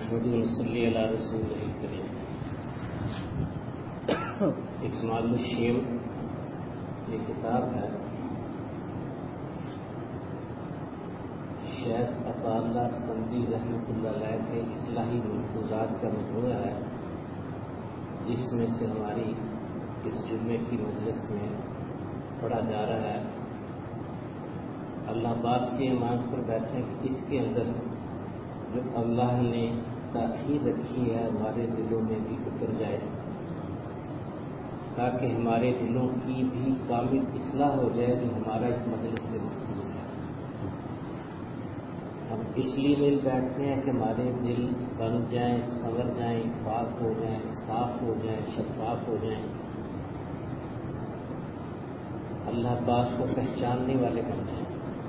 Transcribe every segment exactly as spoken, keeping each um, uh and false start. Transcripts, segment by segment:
نحمده ونصلي على رسوله الكريم. اکمال الشیم یہ کتاب ہے شیخ عطا اللہ سندی رحمۃ اللہ علیہ کے اصلاحی ملفوظات کا مجموعہ ہے، جس میں سے ہماری اس جمعے کی مجلس میں پڑھا جا رہا ہے. اللہ پاک سے مانگ کر بیٹھے کہ اس کے اندر جو اللہ نے تاثیر رکھی ہے ہمارے دلوں میں بھی اتر جائے، تاکہ ہمارے دلوں کی بھی کامل اصلاح ہو جائے جو ہمارا اس مجلس سے مقصود ہے. ہم اس لیے مل بیٹھتے ہیں کہ ہمارے دل بن جائیں، سنور جائیں، پاک ہو جائیں، صاف ہو جائیں، شفاف ہو جائیں، اللہ پاک کو پہچاننے والے بن جائیں،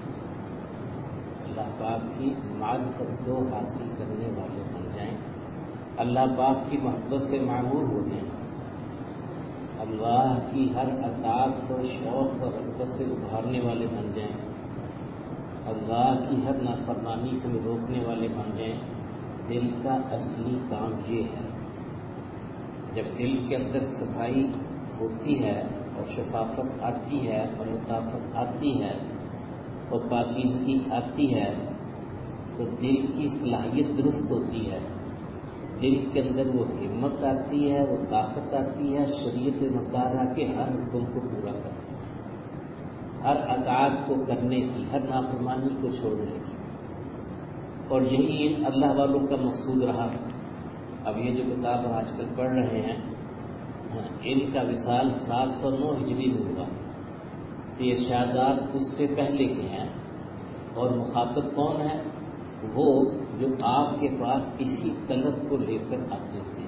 اللہ پاک کی معرفت کو حاصل کرنے والے بن جائیں، اللہ پاک کی محبت سے معمور ہو جائیں، اللہ کی ہر اطاعت کو شوق اور رغبت سے ابھارنے والے بن جائیں، اللہ کی ہر نافرمانی سے روکنے والے بن جائیں. دل کا اصلی کام یہ ہے. جب دل کے اندر صفائی ہوتی ہے اور شفافت آتی ہے اور لطافت آتی ہے اور پاکیزگی آتی ہے تو دل کی صلاحیت درست ہوتی ہے، دل کے اندر وہ ہمت آتی ہے، وہ طاقت آتی ہے شریعت مطالعہ کے ہر حکم کو پورا کرنے کی، ہر اطاعت کو کرنے کی، ہر نافرمانی کو چھوڑنے کی. اور یہی ان اللہ والوں کا مقصود رہا. اب یہ جو کتاب آج کل پڑھ رہے ہیں ان کا وصال سات سو نو ہجری میں ہوا، تو یہ ارشادات اس سے پہلے کے ہیں. اور مخاطب کون ہے؟ وہ جو آپ کے پاس اسی طلب کو لے کر آتے تھے.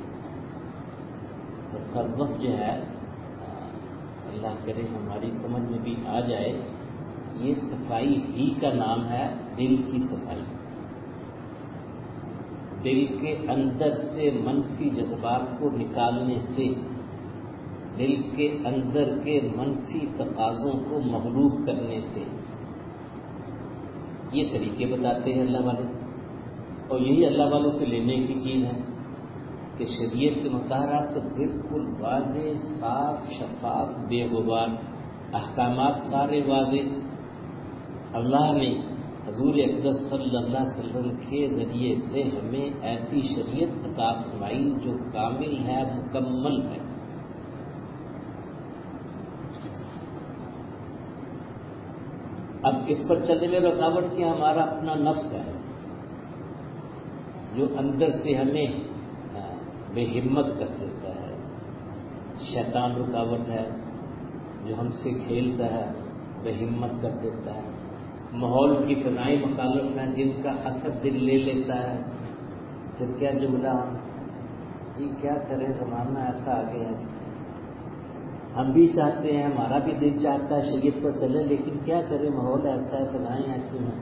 تصوف جو ہے اللہ کرے ہماری سمجھ میں بھی آ جائے، یہ صفائی ہی کا نام ہے، دل کی صفائی. دل کے اندر سے منفی جذبات کو نکالنے سے، دل کے اندر کے منفی تقاضوں کو مغلوب کرنے سے، یہ طریقے بتاتے ہیں اللہ والے. اور یہی اللہ والوں سے لینے کی چیز ہے کہ شریعت کے مطالعات تو بالکل واضح، صاف، شفاف، بے غبار، احکامات سارے واضح. اللہ نے حضور اقدس صلی اللہ علیہ وسلم کے ذریعے سے ہمیں ایسی شریعت عطا فرمائی جو کامل ہے، مکمل ہے. اب اس پر چلنے میں رکاوٹ کیا؟ ہمارا اپنا نفس ہے جو اندر سے ہمیں بے ہمت کر دیتا ہے. شیطان رکاوٹ ہے جو ہم سے کھیلتا ہے، بے ہمت کر دیتا ہے. ماحول کی فضائیں مخالف ہیں جن کا اثر دل لے لیتا ہے. پھر کیا جملہ، جی کیا کریں زمانہ ایسا آ گیا ہے، ہم بھی چاہتے ہیں، ہمارا بھی دل چاہتا ہے شریعت پر چلے، لیکن کیا کریں ماحول ایسا ہے، فضائیں ایسی ہیں.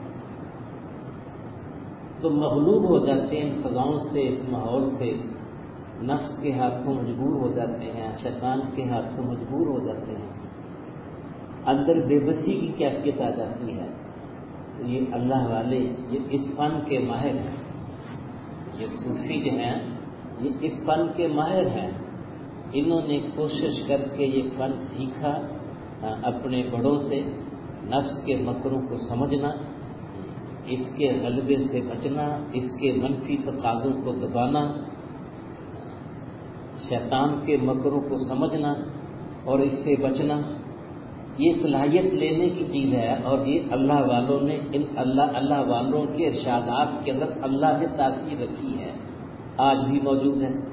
تو مغلوب ہو جاتے ہیں ان فضاؤں سے، اس ماحول سے، نفس کے ہاتھوں مجبور ہو جاتے ہیں، شیطان کے ہاتھوں مجبور ہو جاتے ہیں، اندر بے بسی کی کیفیت آ جاتی ہے. تو یہ اللہ والے یہ اس فن کے ماہر ہیں، یہ صوفی جو ہیں یہ اس فن کے ماہر ہیں. انہوں نے کوشش کر کے یہ فن سیکھا اپنے بڑوں سے، نفس کے مکروں کو سمجھنا، اس کے غلبے سے بچنا، اس کے منفی تقاضوں کو دبانا، شیطان کے مکروں کو سمجھنا اور اس سے بچنا. یہ صلاحیت لینے کی چیز ہے. اور یہ اللہ والوں نے ان اللہ اللہ والوں کے ارشادات کے اندر اللہ نے تاثیر رکھی ہے، آج بھی موجود ہے.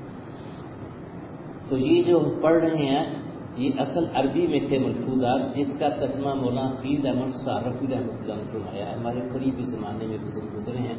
تو یہ جو ہم پڑھ رہے ہیں یہ اصل عربی میں تھے ملفوظات، جس کا ترجمہ مولانا فیض احمد صارفی رحمۃ اللہ عنہ نے آیا. ہمارے قریبی زمانے میں بزرگ گزرے ہیں،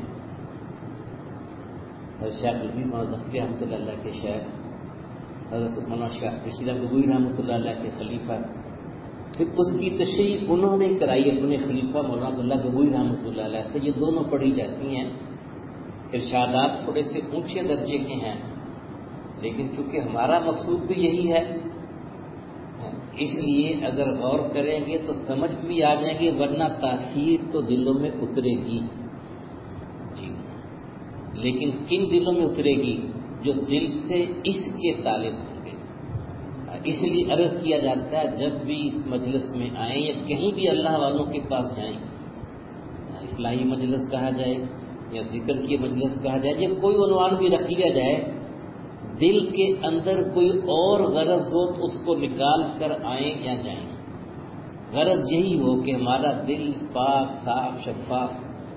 شیخ الحدیث مولانا ذکری رحمۃ اللہ علیہ کے شیخ، حضرت مولانا شیخ رشید گگوئی رحمۃ اللہ علیہ کے خلیفہ. پھر اس کی تشریح انہوں نے کرائی اپنے خلیفہ مولانا عبداللہ گگوئی رحمۃ اللہ علیہ سے. یہ دونوں پڑھی جاتی ہیں. ارشادات تھوڑے سے اونچے درجے کے ہیں، لیکن چونکہ ہمارا مقصود بھی یہی ہے اس لیے اگر غور کریں گے تو سمجھ بھی آ جائیں گے، ورنہ تاثیر تو دلوں میں اترے گی. جی لیکن کن دلوں میں اترے گی؟ جو دل سے اس کے طالب ہوں گے۔ اس لیے عرض کیا جاتا ہے جب بھی اس مجلس میں آئیں یا کہیں بھی اللہ والوں کے پاس جائیں، اصلاحی مجلس کہا جائے یا ذکر کی مجلس کہا جائے یا کوئی عنوان بھی رکھ لیا جائے، دل کے اندر کوئی اور غرض ہو تو اس کو نکال کر آئیں یا جائیں۔ غرض یہی ہو کہ ہمارا دل پاک صاف شفاف،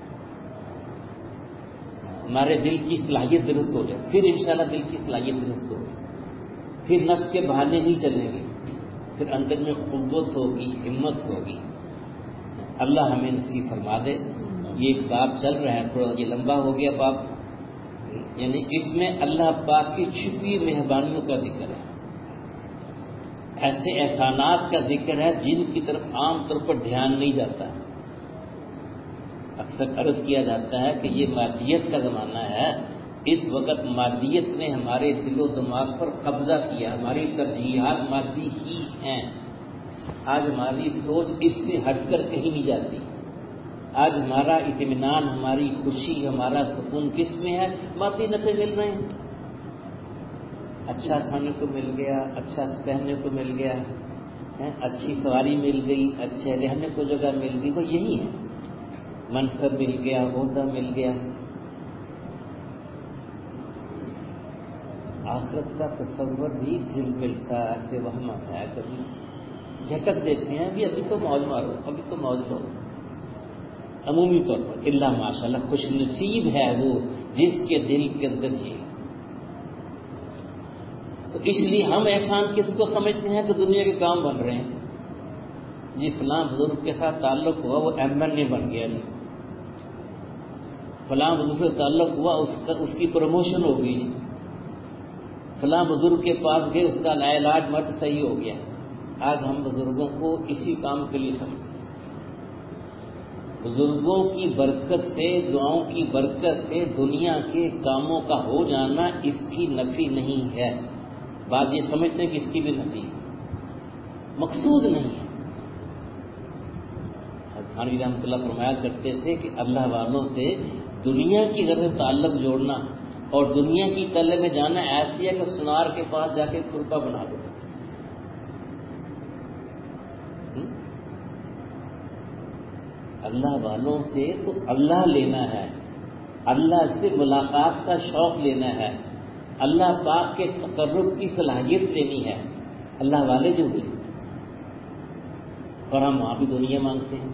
ہمارے دل کی صلاحیت درست ہو جائے، پھر انشاءاللہ دل کی صلاحیت درست ہوگی، پھر نفس کے بہانے نہیں چلیں گے، پھر اندر میں قوت ہوگی، ہمت ہوگی۔ اللہ ہمیں نصیب فرما دے۔ یہ ایک باب چل رہا ہے، تھوڑا یہ لمبا ہو گیا باب، یعنی اس میں اللہ پاک کی چھپی مہربانیوں کا ذکر ہے، ایسے احسانات کا ذکر ہے جن کی طرف عام طور پر دھیان نہیں جاتا۔ اکثر عرض کیا جاتا ہے کہ یہ مادیت کا زمانہ ہے، اس وقت مادیت نے ہمارے دل و دماغ پر قبضہ کیا، ہماری ترجیحات مادی ہی ہیں۔ آج ہماری سوچ اس سے ہٹ کر کہیں نہیں جاتی۔ آج ہمارا اطمینان، ہماری خوشی، ہمارا سکون کس میں ہے؟ مادی نفع مل رہے ہیں، اچھا کھانے کو مل گیا، اچھا پہننے کو مل گیا، اچھی سواری مل گئی، اچھے رہنے کو جگہ مل گئی، وہ یہی ہے، منصب مل گیا، عہدہ مل گیا۔ آخرت کا تصور بھی دل میں سا ایسے وہم آسا ہے، کبھی جھٹک دیتے ہیں ابھی ابھی تو موج مارو، ابھی تو موج لو، عمومی طور پر اللہ ماشاءاللہ خوش نصیب ہے وہ جس کے دل کے اندر یہ۔ تو اس لیے ہم احسان کس کو سمجھتے ہیں کہ دنیا کے کام بن رہے ہیں، جی فلاں بزرگ کے ساتھ تعلق ہوا وہ ایم این اے بن گیا، جی فلاں بزرگ سے تعلق ہوا اس کا اس کی پروموشن ہو گئی، جی فلاں بزرگ کے پاس گئے اس کا علاج مرض صحیح ہو گیا۔ آج ہم بزرگوں کو اسی کام کے لیے سمجھتے ہیں۔ بزرگوں کی برکت سے، دعاؤں کی برکت سے دنیا کے کاموں کا ہو جانا اس کی نفی نہیں ہے۔ بعض یہ سمجھتے ہیں کہ اس کی بھی نفی ہے، مقصود نہیں ہے۔ تھانوی رحمۃ اللہ فرمایا کرتے تھے کہ اللہ والوں سے دنیا کی غرض تعلق جوڑنا اور دنیا کی تلے میں جانا ایسی ہے کہ سنار کے پاس جا کے کرپا بنا دو۔ اللہ والوں سے تو اللہ لینا ہے، اللہ سے ملاقات کا شوق لینا ہے، اللہ پاک کے تقرب کی صلاحیت لینی ہے، اللہ والے جو ہوئے، اور ہم وہاں بھی دنیا مانگتے ہیں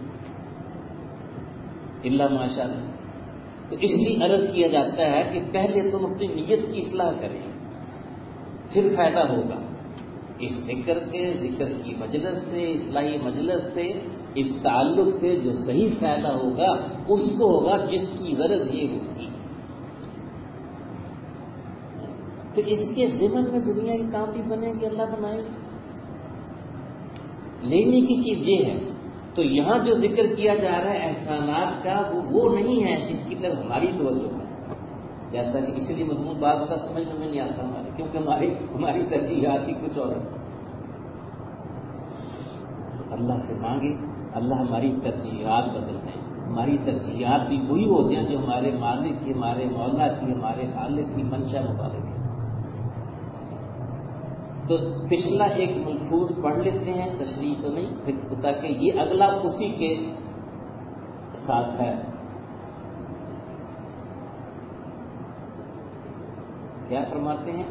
اللہ ماشاء اللہ۔ تو اس لیے عرض کیا جاتا ہے کہ پہلے تم اپنی نیت کی اصلاح کریں، پھر فائدہ ہوگا اس ذکر کے ذکر کی مجلس سے، اصلاحی مجلس سے، اس تعلق سے جو صحیح فائدہ ہوگا اس کو ہوگا جس کی غرض یہ ہوگی۔ تو اس کے ضمن میں دنیا کے کام بھی بنیں گے، اللہ بنائے گا۔ لینے کی چیز یہ ہے، تو یہاں جو ذکر کیا جا رہا ہے احسانات کا، وہ وہ نہیں ہے جس کی طرف ہماری توجہ ہے، جیسا کہ اس لیے مضمون بات کا سمجھ میں نہیں آتا ہمارے، کیونکہ ہماری ہماری ترجیحات ہی کچھ اور ہے۔ اللہ سے مانگے اللہ ہماری ترجیحات بدل دیں، ہماری ترجیحات بھی وہی ہو جائیں جو ہمارے مالک کی، ہمارے مولا کی، ہمارے خالق کی منشا مطابق ہے۔ تو پچھلا ایک ملفوظ پڑھ لیتے ہیں، تشریح تو نہیں، پھر تاکہ یہ اگلا اسی کے ساتھ ہے۔ کیا فرماتے ہیں؟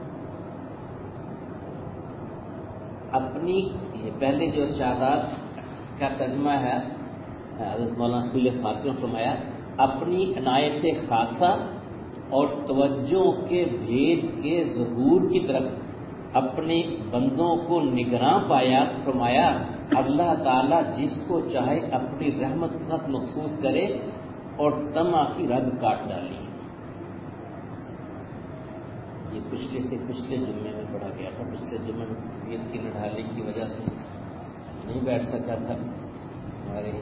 اپنی یہ پہلے جو ارشادات کا ترجمہ ہے حضرت مولانا خلیل فاطمی نے فرمایا، اپنی عنایت خاصہ اور توجہ کے بھید کے ظہور کی طرف اپنے بندوں کو نگراں پایا، فرمایا اللہ تعالیٰ جس کو چاہے اپنی رحمت کے ساتھ مخصوص کرے اور طمع کی رگ کاٹ ڈالی۔ یہ پچھلے سے پچھلے جمعے میں پڑھا گیا تھا، پچھلے جمعے میں طبیعت کی نڈھالی کی وجہ سے نہیں بیٹھ سکا تھا، ہمارے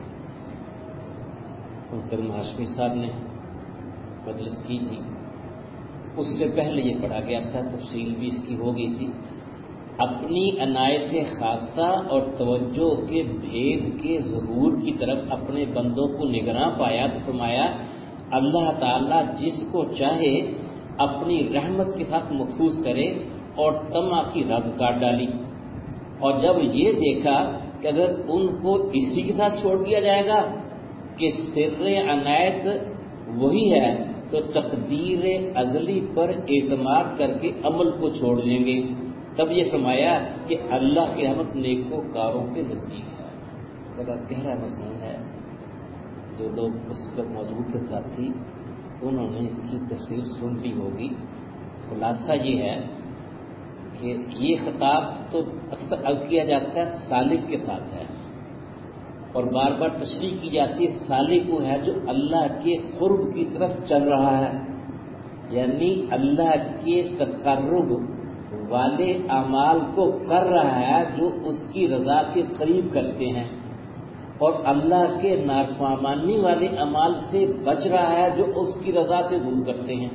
محترم ہاشمی صاحب نے مجلس کی تھی، اس سے پہلے یہ پڑھا گیا تھا، تفصیل بھی اس کی ہو گئی تھی۔ اپنی عنایت خاصہ اور توجہ کے بھید کے ظہور کی طرف اپنے بندوں کو نگراں پایا تو فرمایا اللہ تعالیٰ جس کو چاہے اپنی رحمت کے ساتھ مخصوص کرے اور طمع کی رگ کاٹ ڈالی. اور جب یہ دیکھا کہ اگر ان کو اسی کے ساتھ چھوڑ دیا جائے گا کہ سر عنایت وہی ہے تو تقدیر ازلی پر اعتماد کر کے عمل کو چھوڑ دیں گے. تب یہ فرمایا کہ اللہ کی رحمت نیکوکاروں کے نزدیک ہے. بڑا گہرا مضمون ہے. جو لوگ اس وقت موجود تھے ساتھی انہوں نے اس کی تفسیر سن لی ہوگی. خلاصہ یہ ہے کہ یہ خطاب تو اکثر عرض کیا جاتا ہے سالک کے ساتھ ہے اور بار بار تشریح کی جاتی ہے سالک وہ ہے جو اللہ کے قرب کی طرف چل رہا ہے، یعنی اللہ کے تقرب والے اعمال کو کر رہا ہے جو اس کی رضا کے قریب کرتے ہیں، اور اللہ کے نافرمانی والے اعمال سے بچ رہا ہے جو اس کی رضا سے دور کرتے ہیں.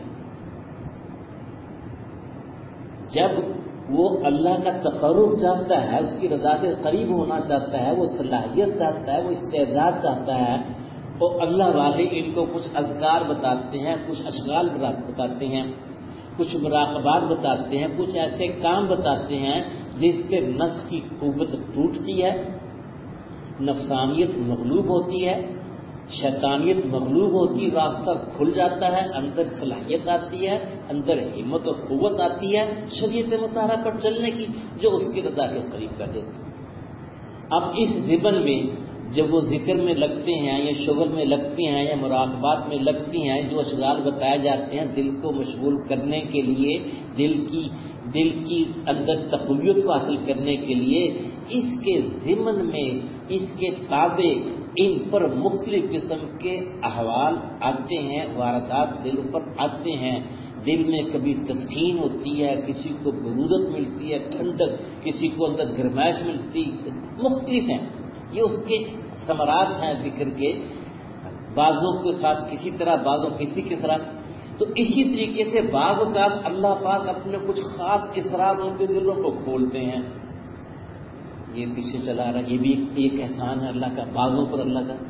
جب وہ اللہ کا تقرب چاہتا ہے، اس کی رضا کے قریب ہونا چاہتا ہے، وہ صلاحیت چاہتا ہے، وہ استعداد چاہتا ہے، تو اللہ والے ان کو کچھ اذکار بتاتے ہیں، کچھ اشغال بتاتے ہیں، کچھ مراقبات بتاتے ہیں، کچھ ایسے کام بتاتے ہیں جس سے نفس کی قوت ٹوٹتی ہے، نفسانیت مغلوب ہوتی ہے، شیطانیت مغلوب ہوتی، راستہ کھل جاتا ہے، اندر صلاحیت آتی ہے، اندر ہمت و قوت آتی ہے شریعت مطہرہ پر چلنے کی جو اس کی رضا کے قریب کر دیتی. اب اس ضمن میں جب وہ ذکر میں لگتے ہیں یا شغل میں لگتی ہیں یا مراقبات میں لگتی ہیں، جو اشغال بتائے جاتے ہیں دل کو مشغول کرنے کے لیے، دل کی دل کی اندر تقویت کو حاصل کرنے کے لیے، اس کے ضمن میں اس کے تابع ان پر مختلف قسم کے احوال آتے ہیں، واردات دل پر آتے ہیں. دل میں کبھی تسکین ہوتی ہے، کسی کو برودت ملتی ہے، ٹھنڈک، کسی کو اندر گرمائش ملتی، مختلف ہیں. یہ اس کے ثمرات ہیں ذکر کے، بعضوں کے ساتھ کسی طرح، بعضوں کسی کی طرح. تو اسی طریقے سے بعض اوقات اللہ پاک اپنے کچھ خاص اسرار ان کے دلوں کو کھولتے ہیں. یہ پیچھے چلا رہا، یہ بھی ایک احسان ہے اللہ کا، بعضوں پر اللہ کا.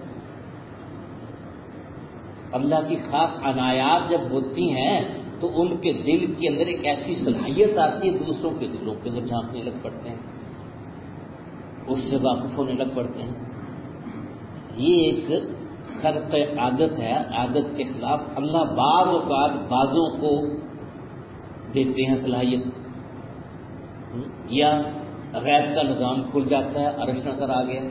اللہ کی خاص عنایات جب ہوتی ہیں تو ان کے دل کے اندر ایک ایسی صلاحیت آتی ہے، دوسروں کے دلوں کے اندر جھانکنے لگ پڑتے ہیں، اس سے واقف ہونے لگ پڑتے ہیں. یہ ایک خرق عادت ہے، عادت کے خلاف اللہ بعض اوقات بعضوں کو دیتے ہیں صلاحیت. یا غیب کا نظام کھل جاتا ہے، عرش نظر آ گیا،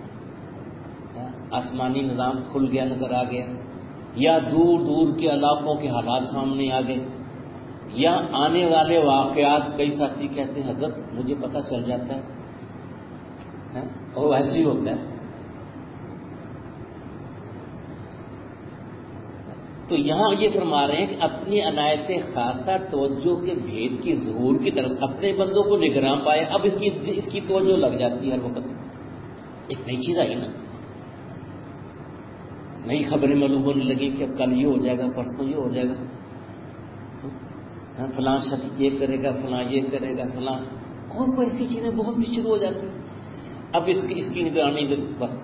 آسمانی نظام کھل گیا، نظر آ گیا، یا دور دور کے علاقوں کے حالات سامنے آ گئے، یا آنے والے واقعات. کئی ساتھی کہتے ہیں حضرت مجھے پتہ چل جاتا ہے، اور ایسے ہی ہوتا ہے. تو یہاں یہ فرما رہے ہیں کہ اپنی عنایت خاصہ توجہ کے بھید کی ظہور کی طرف اپنے بندوں کو نگراں پائے. اب اس کی اس کی توجہ لگ جاتی ہے ہر وقت. ایک نئی چیز آئی نا، نئی خبریں معلوم ہونے لگی کہ اب کل یہ ہو جائے گا، پرسوں یہ ہو جائے گا، فلاں شخص یہ کرے گا، فلاں یہ کرے گا، فلاں اور کوئی ایسی چیزیں بہت سی شروع ہو جاتی ہیں. اب اس کی اس کی نگرانی بس،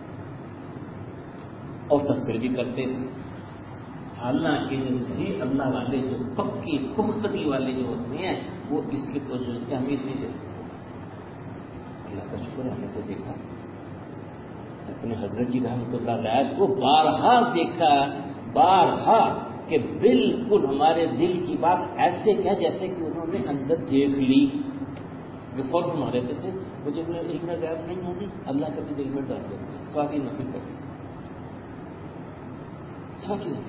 اور تصویر بھی کرتے تھے. حالانکہ جو صحیح اللہ والے، جو پکی پختگی والے جو ہوتے ہیں، وہ اس کی توجہ کی اہمیت نہیں دیتے. اللہ کا شکر ہے ہم نے تو دیکھا، اپنے حضرت جی رحمۃ اللہ علیہ کو بارہا دیکھا، بارہا کہ بالکل ہمارے دل کی بات ایسے کیا جیسے کہ انہوں نے اندر دیکھ لی. جو فوراً فرما دیتے تھے مجھے علم غیب نہیں ہے، اللہ کبھی دل میں ڈال دیتے، سواتی نفی کرتے، سواتی نفی.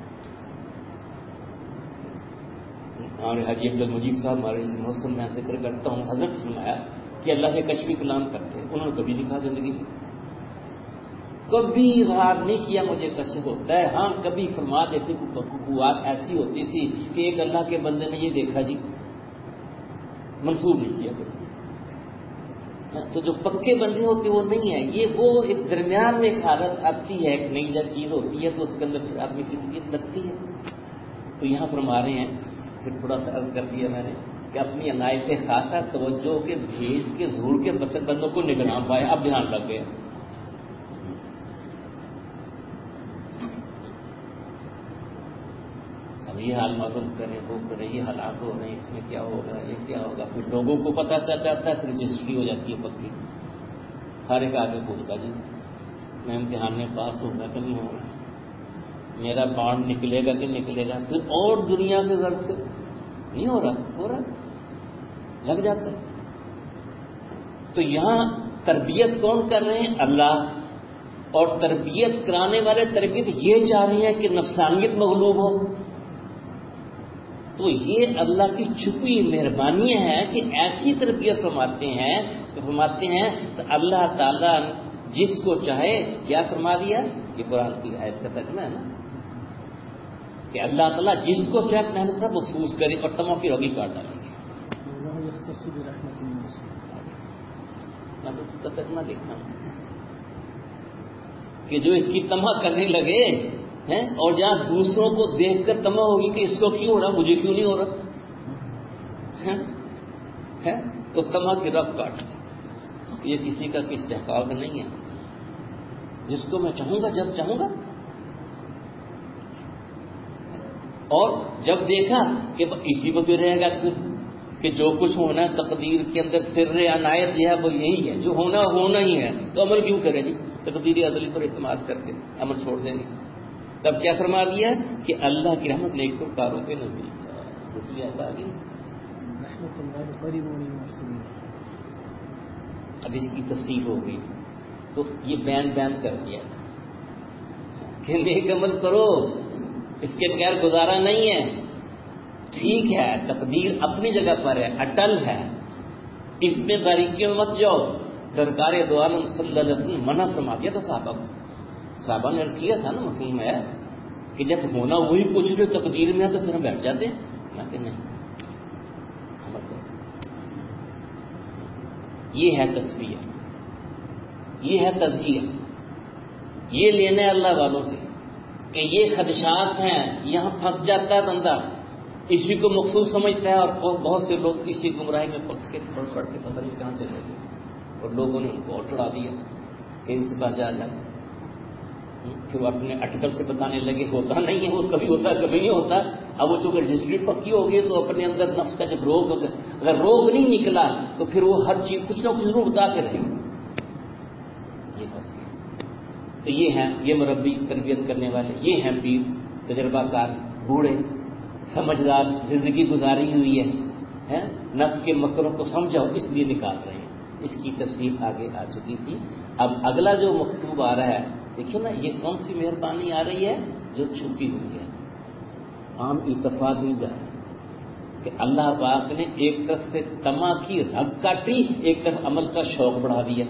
ہمارے حاجی عبد المجید صاحب ہمارے موسم میں ذکر کرتا ہوں، حضرت فرمایا کہ اللہ کے کشفی کلام کرتے، انہوں نے کبھی نہیں کہا زندگی میں، کبھی اظہار نہیں کیا مجھے کشف ہوتا ہے. ہاں کبھی فرما دیتے قوات ایسی ہوتی تھی کہ ایک اللہ کے بندے نے یہ دیکھا جی، منسوب نہیں کیا کبھی. تو جو پکے بندے ہوتے وہ نہیں ہیں. یہ وہ ایک درمیان میں ایک حالت آتی ہے، ایک نئی جب چیز ہوتی ہے تو اس کے اندر پھر آدمی کی طبیعت لگتی ہے. تو یہاں فرما رہے ہیں، پھر تھوڑا سا عرض کر دیا میں نے کہ اپنی عنایت خاصہ توجہ کے بھیج کے ظہور کے بندوں کو نگراں پائے. اب دھیان لگ گیا. یہ حال معلوم کریں وہ کریں یہ حالات ہو رہے ہیں اس میں کیا ہوگا یہ کیا ہوگا. پھر لوگوں کو پتہ چل جاتا ہے پھر رجسٹری ہو جاتی ہے پکی. ہر ایک آگے پوچھتا جی میں امتحان میں پاس ہوگا کہ نہیں ہوگا, میرا بانڈ نکلے گا کہ نکلے گا. پھر اور دنیا کے غرض سے نہیں ہو رہا ہو رہا لگ جاتا ہے. تو یہاں تربیت کون کر رہے ہیں؟ اللہ. اور تربیت کرانے والے تربیت یہ چاہ رہے ہیں کہ نفسانیت مغلوب ہو. تو یہ اللہ کی چھپی مہربانی ہے کہ ایسی تربیت فرماتے ہیں تو فرماتے ہیں تو اللہ تعالیٰ جس کو چاہے کیا فرما دیا. یہ قرآن کی آیت کا ترجمہ ہے نا کہ اللہ تعالیٰ جس کو چاہے اپنے رحمت سے مخصوص کرے اور تمام کی روگی کاٹ ڈالے گی. کا ترجمہ دیکھنا کہ جو اس کی تمہ کرنے لگے ہیں اور جہاں دوسروں کو دیکھ کر تمہ ہوگی کہ اس کو کیوں ہو رہا مجھے کیوں نہیں ہو رہا ہے تو تمہ کی رب کاٹ. یہ کسی کا کس استحقاق نہیں ہے. جس کو میں چاہوں گا جب چاہوں گا. اور جب دیکھا کہ اسی کو بھی رہے گا پھر کہ جو کچھ ہونا ہے تقدیر کے اندر سر عنایت جو ہے وہ یہی ہے جو ہونا ہونا ہی ہے تو عمل کیوں کرے جی. تقدیری عدلی پر اعتماد کر کے عمل چھوڑ دیں گے. تب کیا فرما دیا کہ اللہ کی رحمت نیکوکاروں کے نزدیک ہے. اس لیے اللہ کی اب اس کی تفصیل ہو گئی تو یہ بیان بیان کر دیا کہ نیک عمل کرو اس کے بغیر گزارا نہیں ہے. ٹھیک ہے تقدیر اپنی جگہ پر ہے اٹل ہے اس میں باریکیوں مت جاؤ. سرکار دو عالم صلی اللہ علیہ وسلم منع فرما دیا تھا صحابہ کو. صحابہ نے عرض کیا تھا نا مفہوم ہے کہ جب ہونا وہی کچھ جو تقدیر میں ہے تو پھر ہم بیٹھ جاتے ہیں کہ نہیں. یہ ہے تصفیہ یہ ہے تزکیہ. یہ لینا ہے اللہ والوں سے کہ یہ خدشات ہیں یہاں پھنس جاتا ہے بندہ اسی کو مخصوص سمجھتا ہے. اور بہت سے لوگ اسی گمراہی میں پڑھ کے پڑھ پڑھ کے پتہ نہیں کہاں چلے گئے اور لوگوں نے ان کو اور چڑھا دیا کہ ان سے بچا جائے. پھر وہ اپنے اٹکل سے بتانے لگے ہوتا نہیں ہے وہ کبھی ہوتا ہے کبھی نہیں ہوتا. اب وہ چونکہ رجسٹری پکی ہو گئی تو اپنے اندر نفس کا جب روگ ہوگا اگر روگ نہیں نکلا تو پھر وہ ہر چیز کچھ نہ کچھ ضرور بتا کے رہے گا. یہ بس تو یہ ہیں یہ مربی تربیت کرنے والے یہ ہیں پیر تجربہ کار بوڑھے سمجھدار زندگی گزاری ہوئی ہے نفس کے مکروں کو سمجھاؤ اس لیے نکال رہے ہیں. اس کی تفصیل آگے آ چکی تھی. اب اگلا جو مکتوب آ رہا ہے دیکھیے نا یہ کون سی مہربانی آ رہی ہے جو چھپی ہوئی ہے. عام اتفاق نہیں جا رہا کہ اللہ پاک نے ایک طرف سے تما کی رگ کاٹی ایک طرف عمل کا شوق بڑھا دیا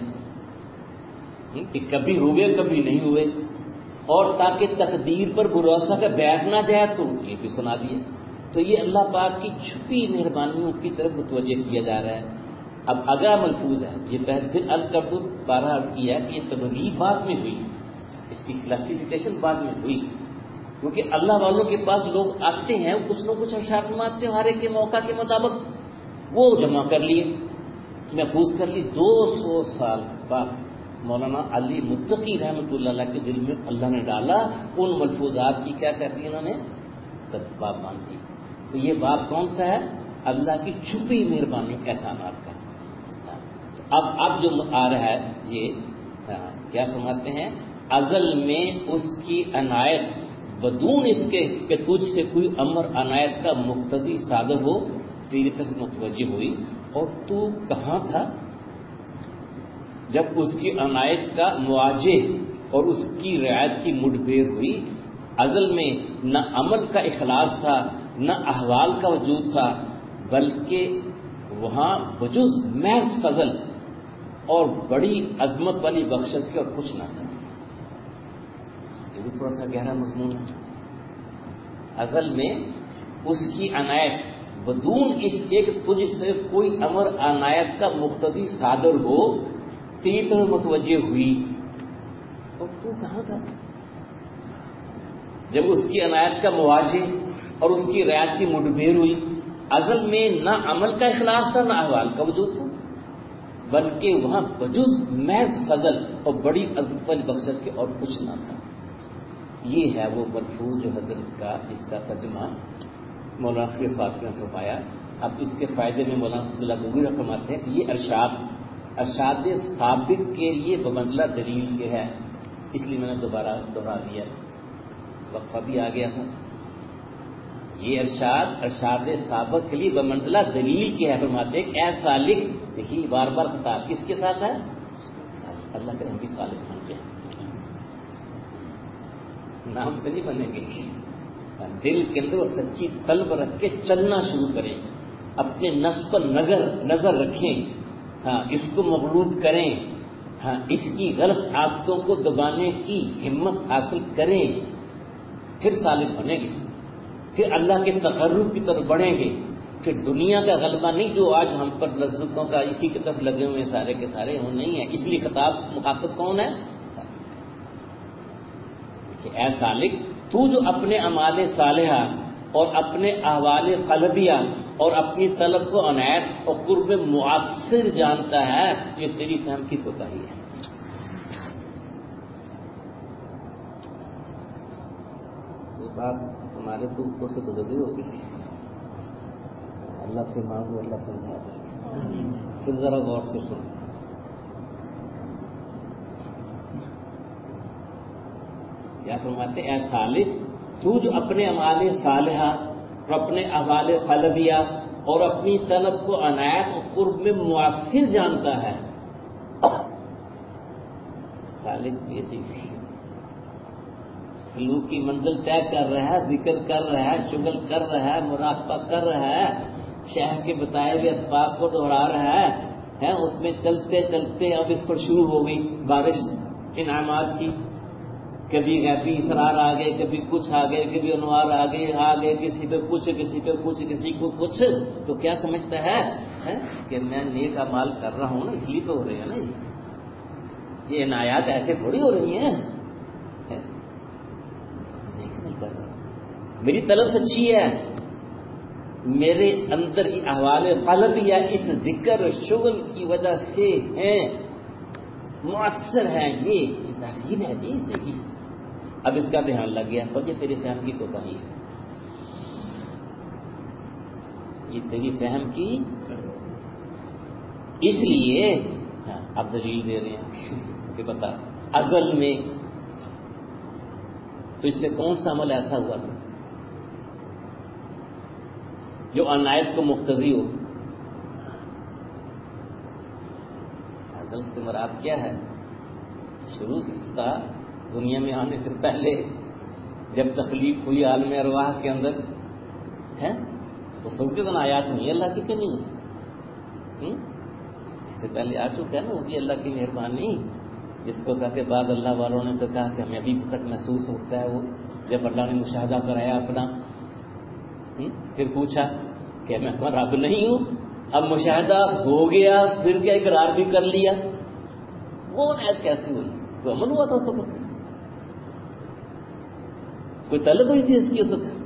کہ کبھی ہوئے کبھی نہیں ہوئے اور تاکہ تقدیر پر بھروسہ کا بیٹھ نہ جائے تو یہ بھی سنا دیا. تو یہ اللہ پاک کی چھپی مہربانیوں کی طرف متوجہ کیا جا رہا ہے. اب اگلا ملفوظ ہے یہ پہلے پھر عرض کر دوں بارہ عرض کیا کہ یہ تبلیغ بعد میں ہوئی اس کی کلاسیفیکیشن بعد میں ہوئی کیونکہ اللہ والوں کے پاس لوگ آتے ہیں کچھ نہ کچھ اشعار فرماتے ہیں ہر ایک کے موقع کے مطابق وہ جمع کر لیے محفوظ کر لی. دو سو سال بعد مولانا علی متقی رحمۃ اللہ علیہ کے دل میں اللہ نے ڈالا ان ملفوظات کی کیا کر دی انہوں نے باب باندھ دی. تو یہ باب کون سا ہے؟ اللہ کی چھپی مہربانی احسانات کا. اب اب جو آ رہا ہے یہ کیا فرماتے ہیں ازل میں اس کی عنایت بدون اس کے کہ تجھ سے کوئی امر عنایت کا مقتضی صادر ہو تیری طرف متوجہ ہوئی. اور تو کہاں تھا جب اس کی عنایت کا مواجہ اور اس کی رعایت کی مڈبیر ہوئی. ازل میں نہ عمل کا اخلاص تھا نہ احوال کا وجود تھا بلکہ وہاں بجز محض فضل اور بڑی عظمت والی بخشش کے اور کچھ نہ تھا. یہ بھی تھوڑا سا گہرا مضمون ہے. ازل میں اس کی عنایت بدون اس کے کہ تجھ سے کوئی امر عنایت کا مقتضی صادر ہو تیری طرف متوجہ ہوئی. اور تو کہاں تھا جب اس کی عنایت کا مواجہ اور اس کی رعایت کی مڈبیر ہوئی. ازل میں نہ عمل کا اخلاص تھا نہ احوال کا وجود تھا بلکہ وہاں بجز محض فضل اور بڑی عظمت والی بخشش کے اور کچھ نہ تھا. یہ ہے وہ ملفوظ جو حضرت کا اس کا ترجمہ مولانا کے صاحب نے فرمایا. اب اس کے فائدے میں مولانا عبداللہ گوگی فرماتے ہیں کہ یہ ارشاد ارشاد ثابت کے لیے بمنزلہ دلیل کے ہے. اس لیے میں نے دوبارہ دوہرا دیا, وقفہ بھی آ گیا تھا. یہ ارشاد ارشاد ثابت کے لیے بمنزلہ دلیل کے ہے. فرماتے ہیں کہ اے سالک, دیکھیے بار بار خطاب کس کے ساتھ ہے؟ اللہ کرے ہم بھی سالک بن جائیں, نام سے نہیں بنیں گے. دل کے اندر سچی قلب رکھ کے چلنا شروع کریں, اپنے نفس پر نظر نظر رکھیں, ہاں اس کو مغلوب کریں, ہاں اس کی غلط عادتوں کو دبانے کی ہمت حاصل کریں, پھر صالح بنیں گے, پھر اللہ کے تقرب کی طرف بڑھیں گے. پھر دنیا کا غلبہ نہیں جو آج ہم پر لذتوں کا اسی کی طرف لگے ہوئے سارے کے سارے وہ نہیں ہے. اس لیے خطاب مخاطب کون ہے؟ کہ اے سالک, تو جو اپنے اعمال صالحہ اور اپنے احوال قلبیہ اور اپنی طلب کو عنایت اور قرب مؤثر جانتا ہے, یہ تیری فہم کی کوتاہی ہے. یہ بات ہمارے تو اوپر سے گزری ہوگی. اللہ سے مانگو, اللہ سمجھا دے. پھر ذرا غور سے سن. کیا فرماتے اے صالح, تو جو اپنے اعمال صالحہ اور اپنے احوال قلبیہ اور اپنی طلب کو عنایت اور قرب میں مؤثر جانتا ہے. صالح یہ تھی سلوک کی منزل طے کر رہا ہے, ذکر کر رہا ہے, شغل کر رہا ہے, مراقبہ کر رہا ہے, شہر کے بتائے ہوئے اسباب کو دہرا رہا ہے, اس میں چلتے چلتے اب اس پر شروع ہو گئی بارش انعامات کی. کبھی غیبی اسرار آ گئے, کبھی کچھ آ گئے, کبھی انوار آ گئے آ گئے کسی پہ کچھ, کسی پہ کچھ, کسی کو کچھ. تو کیا سمجھتا ہے کہ میں نیک اعمال کر رہا ہوں نا, اس لیے تو ہو رہے ہیں نا. یہ عنایات ایسے تھوڑی ہو رہی ہیں, میری طلب سچی ہے, میرے اندر یہ احوال قلب یا اس ذکر شغل کی وجہ سے ہیں, مؤثر ہے. یہ تحریر ہے جی دیکھیے. اب اس کا دھیان لگ گیا, اور یہ تیری فہم کی کوتاہی ہے, یہ تیری فہم کی. اس لیے اب دلیل دے رہے ہیں کہ بتا ازل میں تو اس سے کون سا عمل ایسا ہوا تھا جو عنایت کو مقتضی ہو؟ ازل سے مراد کیا ہے؟ شروع تھا دنیا میں آنے سے پہلے, جب تخلیق ہوئی عالم ارواح کے اندر ہے, اس وقت عنایات نہیں ہے اللہ کی کہ نہیں ہے؟ اس سے پہلے آ چکا ہے نا, وہ بھی اللہ کی مہربانی. جس کو کہا کہ بعد اللہ والوں نے تو کہا کہ ہمیں ابھی تک محسوس ہوتا ہے وہ جب اللہ نے مشاہدہ کرایا اپنا, پھر پوچھا کہ میں تمہارا رب نہیں ہوں. اب مشاہدہ ہو گیا, پھر کیا اقرار بھی کر لیا. وہ عنایت کیسی ہوئی؟ کوئی عمل ہوا تھا اس وقت, کوئی طلب ہوئی تھی اس کی اس وقت,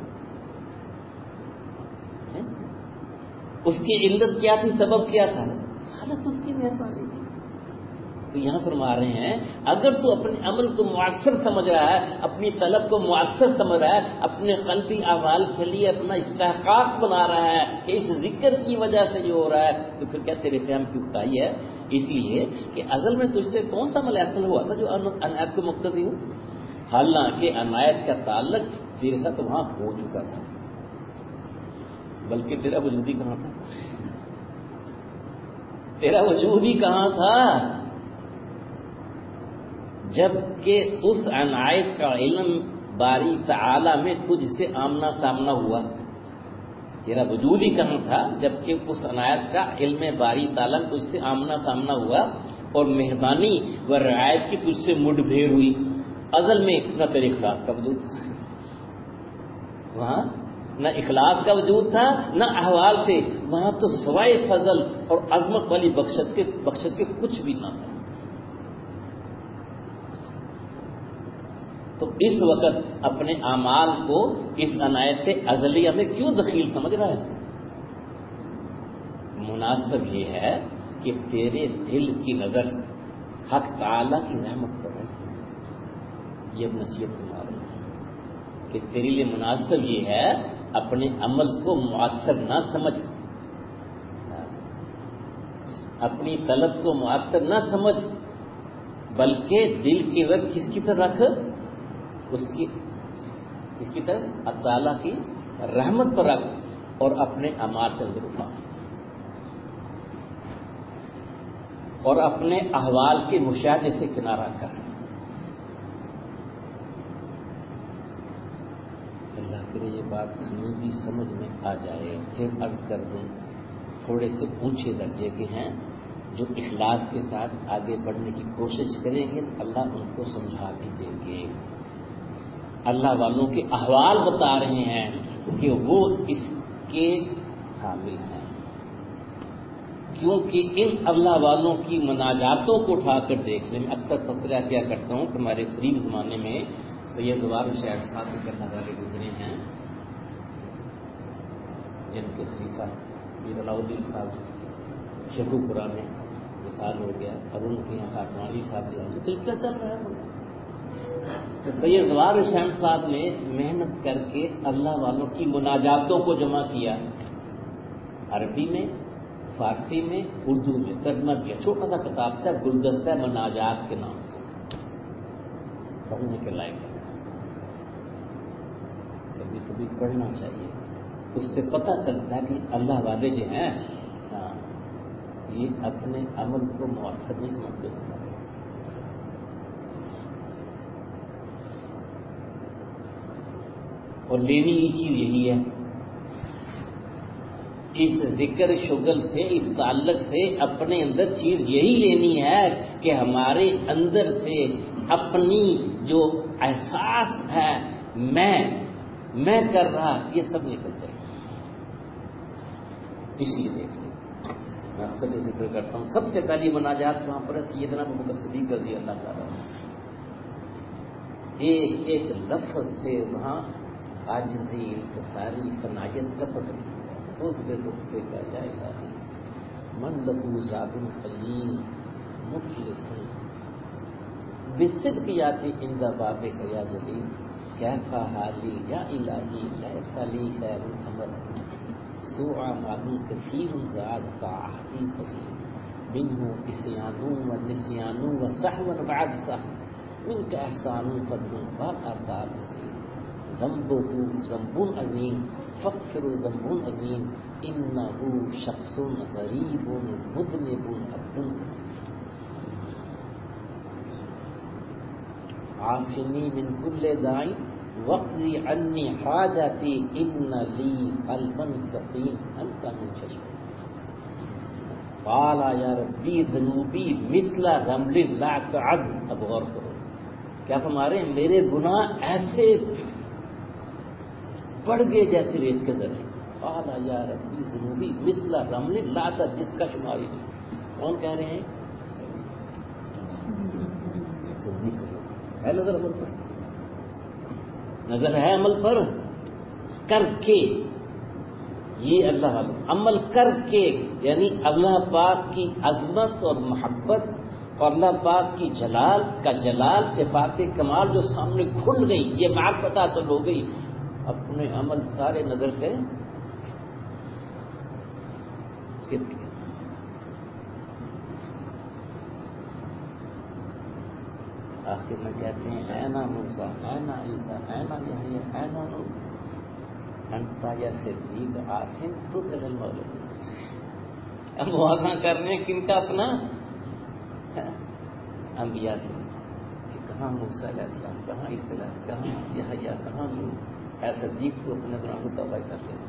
اس کی علت کیا تھی, سبب کیا تھا؟ خالص اس کی مہربانی تھی. تو یہاں فرما رہے ہیں اگر تو اپنے عمل کو مؤثر سمجھ رہا ہے, اپنی طلب کو مؤثر سمجھ رہا ہے, اپنے قلبی اعمال کے لیے اپنا استحقاق بنا رہا ہے کہ اس ذکر کی وجہ سے جو ہو رہا ہے, تو پھر کیا تیرے فہم کی کوتاہی ہے؟ اس لیے کہ ازل میں تجھ سے کون سا عمل ایسا ہوا تھا جو عنایت کو مقتضی ہو؟ حالانکہ عنایت کا تعلق تیرے ساتھ وہاں ہو چکا تھا, بلکہ تیرا وجود ہی کہاں تھا, تیرا وجود ہی کہاں تھا جب کہ اس عنایت کا علم باری تعالی میں تجھ سے آمنا سامنا ہوا. تیرا وجود ہی کہاں تھا جبکہ اس عنایت کا علم باری تعالی تجھ سے آمنا سامنا ہوا اور مہربانی و رعایت کی تجھ سے مڈ بھیڑ ہوئی. ازل میں نہ تیرے اخلاص کا وجود تھا, وہاں نہ اخلاص کا وجود تھا, نہ احوال تھے, وہاں تو سوائے فضل اور عظمت والی بخشت کے بخشت کے کچھ بھی نہ تھا. تو اس وقت اپنے اعمال کو اس عنایت ازلیہ میں کیوں دخیل سمجھ رہا ہے؟ مناسب یہ ہے کہ تیرے دل کی نظر حق تعالی کی رحمت پر ہے. یہ اب نصیحت فرما رہے ہیں کہ تیرے لیے مناسب یہ ہے اپنے عمل کو مؤثر نہ سمجھ، اپنی طلب کو مؤثر نہ سمجھ، بلکہ دل کی رغبت کس کی طرف رکھ، اس کی کس کی طرف، اللہ تعالیٰ کی رحمت پر رکھ، اور اپنے اعمال سے اٹھا، اور اپنے احوال کے مشاہدے سے کنارہ کر۔ اللہ کرے یہ بات ہمیں بھی سمجھ میں آ جائے۔ پھر عرض کر دیں تھوڑے سے اونچے درجے کے ہیں جو اخلاص کے ساتھ آگے بڑھنے کی کوشش کریں گے، اللہ ان کو سمجھا بھی دیں گے۔ اللہ والوں کے احوال بتا رہے ہیں کہ وہ اس کے حامل ہیں، کیونکہ ان اللہ والوں کی مناجاتوں کو اٹھا کر دیکھ لیں۔ میں اکثر تذکرہ کیا کرتا ہوں کہ ہمارے قریب زمانے میں سید زوار شاہد صاحب کے کرنے والے گزرے ہیں، جن کے خلیفہ میر علاء الدین صاحب شیخو پورہ میں مثال ہو گیا، اور ان کے یہاں خاتمہ علی صاحب جو سلسلہ چل رہا ہے۔ تو سید زوار شاہد صاحب نے محنت کر کے اللہ والوں کی مناجاتوں کو جمع کیا، عربی میں، فارسی میں، اردو میں ترجمہ کیا۔ چھوٹا سا کتاب تھا گلدستہ مناجات کے نام سے، پڑھنے کے لائق ہے، کبھی کبھی پڑھنا چاہیے۔ اس سے پتہ چلتا ہے کہ اللہ والے جو ہیں ہاں یہ اپنے عمل کو مؤثر نہیں سمجھتے، اور لینی یہ چیز یہی ہے، اس ذکر شغل سے، اس تعلق سے اپنے اندر چیز یہی لینی ہے کہ ہمارے اندر سے اپنی جو احساس ہے میں میں کر رہا یہ سب نکل جائے۔ اس لیے دیکھ لیں میں اکثر ذکر کرتا ہوں، سب سے پہلی مناجات وہاں پر سیدنا ابوبکر صدیق رضی اللہ تعالیٰ عنہ، ایک ایک لفظ سے وہاں عاجزی، انکساری، فنائیت کا پتہ اس کے رختے کا جائے من لہو ذات حلیم مخلص بصدق یاتی عند بابک یا جلیل کیفا حالی یا الہی لیس لی خیر العمل سوء اعمال کثیر زاد طاعتی قلیل منہ عصیان و نسیان و سہوا بعد سہو منک احسان فضل والعطاء جزیل ذنبہ ذنب عظیم فخر ذنب عظیم انہ شخص غریب مذنب عبد عافنی من کل داعی وقضی عنی حاجتی ان لی قلبا سقیم انت من ششم قال یا ربی ذنوبی مثل رمل لا تعد۔ اب غور کرو کیا ہمارے میرے گناہ ایسے بڑھ گئے جیسے ریت کے ذرے، قال یا ربی ذنوبی مثل رمل لا تعد، جس کا شماری نہیں۔ کون کہہ رہے ہیں؟ ہے نظر عمل پر، نظر ہے عمل پر کر کے، یہ اللہ عمل کر کے، یعنی اللہ پاک کی عظمت اور محبت اور اللہ پاک کی جلال کا جلال صفات کمال جو سامنے کھل گئی، یہ معرفت حاصل ہو گئی، اپنے عمل سارے نظر سے گر گئے۔ آخر میں کہتے ہیں اینا موسیٰ اینا عیسیٰ اینا یحییٰ اینا نوح انت یا صدیق آسن تو تل المولد۔ اب موازنہ کرنے کن کا اپنا انبیاء سے کہ کہاں موسیٰ علیہ السلام، کہاں عیسیٰ، کہاں یحییٰ، کہاں نوح، اے صدیق کو اپنے گناہ کو توبہ کر لے۔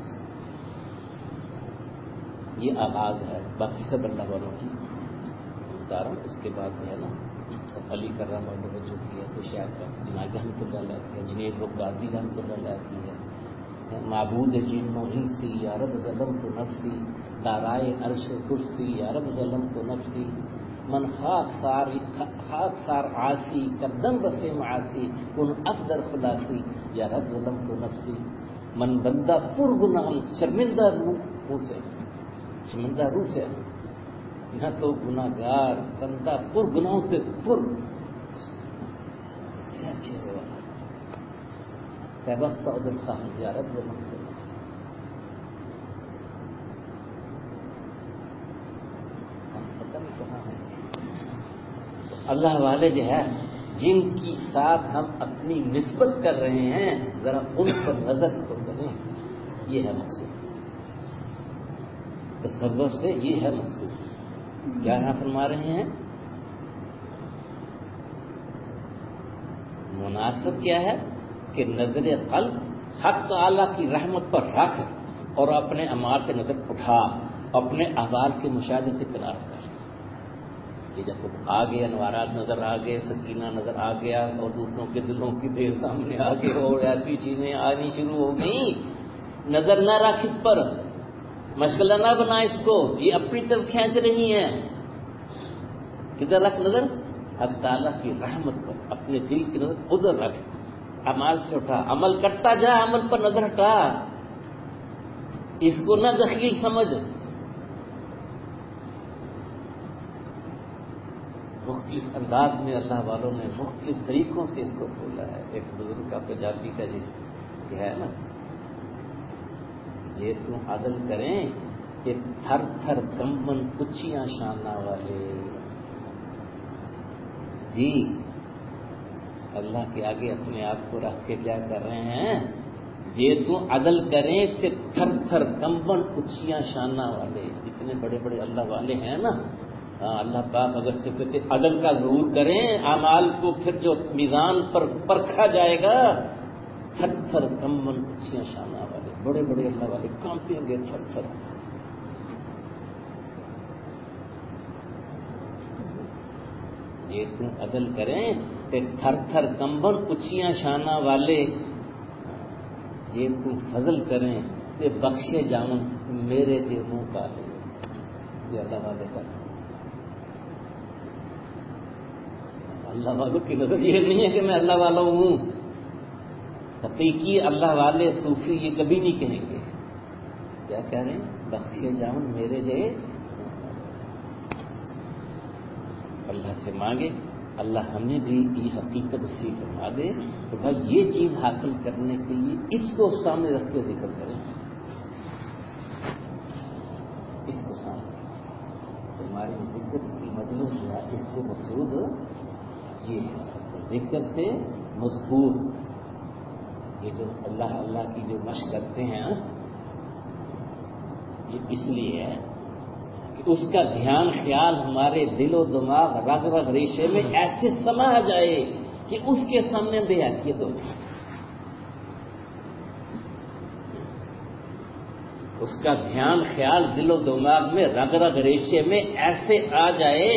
یہ آغاز ہے، باقی سب اللہ والوں کی بتا رہا ہوں۔ اس کے بعد جو ہے نا علی کرم اور توجہ کی ہے تو شاید جناج رحمۃ اللہ علیہ کی ہے، جنید بغدادی رحمۃ اللہ علیہ کی ہے، معبود جن و انسی یا رب ظلم تو نفسی دارائے عرش کرسی یا رب ظلم تو نفسی من خاک سار خاک سار عاصی قدم بسے معاصی کن افدر خلاصی یا رب ظلم تو نفسی من بندہ پر گناہ شرمندہ روح سے، شرمندہ روح سے نہ تو گناہگار بندہ پر گناہوں سے پر سے اچھے والا پیبستہ عدل خواہ یا رب ظلم تو نفسی اللہ والے جو ہے جن کی ساتھ ہم اپنی نسبت کر رہے ہیں ذرا ان پر نظر تو کریں، یہ ہے مقصود تصوف سے، یہ ہے مقصود۔ کیا یہاں فرما رہے ہیں؟ مناسب کیا ہے کہ نظر قلب حق تعالیٰ کی رحمت پر رکھ اور اپنے اعمال سے نظر اٹھا، اپنے احوال کے مشاہدے سے کنار کر۔ یہ جب آ گئے انوارات نظر آ گئے، سکینہ نظر آ گیا، اور دوسروں کے دلوں کی بھیڑ سامنے آ گئے اور ایسی چیزیں آنی شروع ہو گئیں، نظر نہ رکھ اس پر، مشغلہ نہ بنا اس کو، یہ اپنی طرف کھینچ رہی ہیں۔ کدھر رکھ نظر؟ حق تعالیٰ کی رحمت پر، اپنے دل کی نظر ادھر رکھ، اعمال سے اٹھا، عمل کرتا جا، عمل پر نظر ہٹا، اس کو نہ دخیل سمجھ۔ مختلف انداز میں اللہ والوں نے مختلف طریقوں سے اس کو بولا ہے۔ ایک بزرگ کا پنجابی کا جی کہ ہے نا، جے تم عدل کریں کہ تھر تھر کمبن کچیاں شانہ والے۔ جی اللہ کے آگے اپنے آپ کو رکھ کے کیا کر رہے ہیں؟ جے تم عدل کریں کہ تھر تھر کمبن کچیاں شانہ والے۔ جتنے بڑے بڑے اللہ والے ہیں نا، اللہ پاک اگر صفت عدل کا ظہور کریں، اعمال کو پھر جو میزان پر پرکھا جائے گا، تھر تھر کمبن کچیاں شانہ والے، بڑے بڑے اللہ والے کانپیں گے تھر تھر۔ یہ تم عدل کریں کہ تھر تھر کمبن اچیاں شانہ والے، یہ تم فضل کریں کہ بخشے جاؤں میرے جو منہ کالے۔ یہ اللہ والے کا، اللہ والوں کی نظر یہ نہیں ہے کہ میں اللہ والا ہوں۔ حقیقی اللہ والے صوفی یہ کبھی نہیں کہیں گے۔ کیا کہہ رہے ہیں؟ بخشے جاؤں میرے جے۔ اللہ سے مانگے اللہ ہمیں بھی یہ حقیقت نصیب فرما دے کہ بھائی یہ چیز حاصل کرنے کے لیے اس کو سامنے رکھ کے ذکر کریں، اس کو سامنے ہماری ذکر کی مجلس جو ہے، اس سے مقصود یہ ہے ذکر سے مذکور، یہ جو اللہ اللہ کی جو مشق کرتے ہیں یہ اس لیے ہے کہ اس کا دھیان خیال ہمارے دل و دماغ رگ رگ ریشے میں ایسے سما جائے کہ اس کے سامنے بے حیثیت ہو جائے۔ اس کا دھیان خیال دل و دماغ میں رگ رگ ریشے میں ایسے آ جائے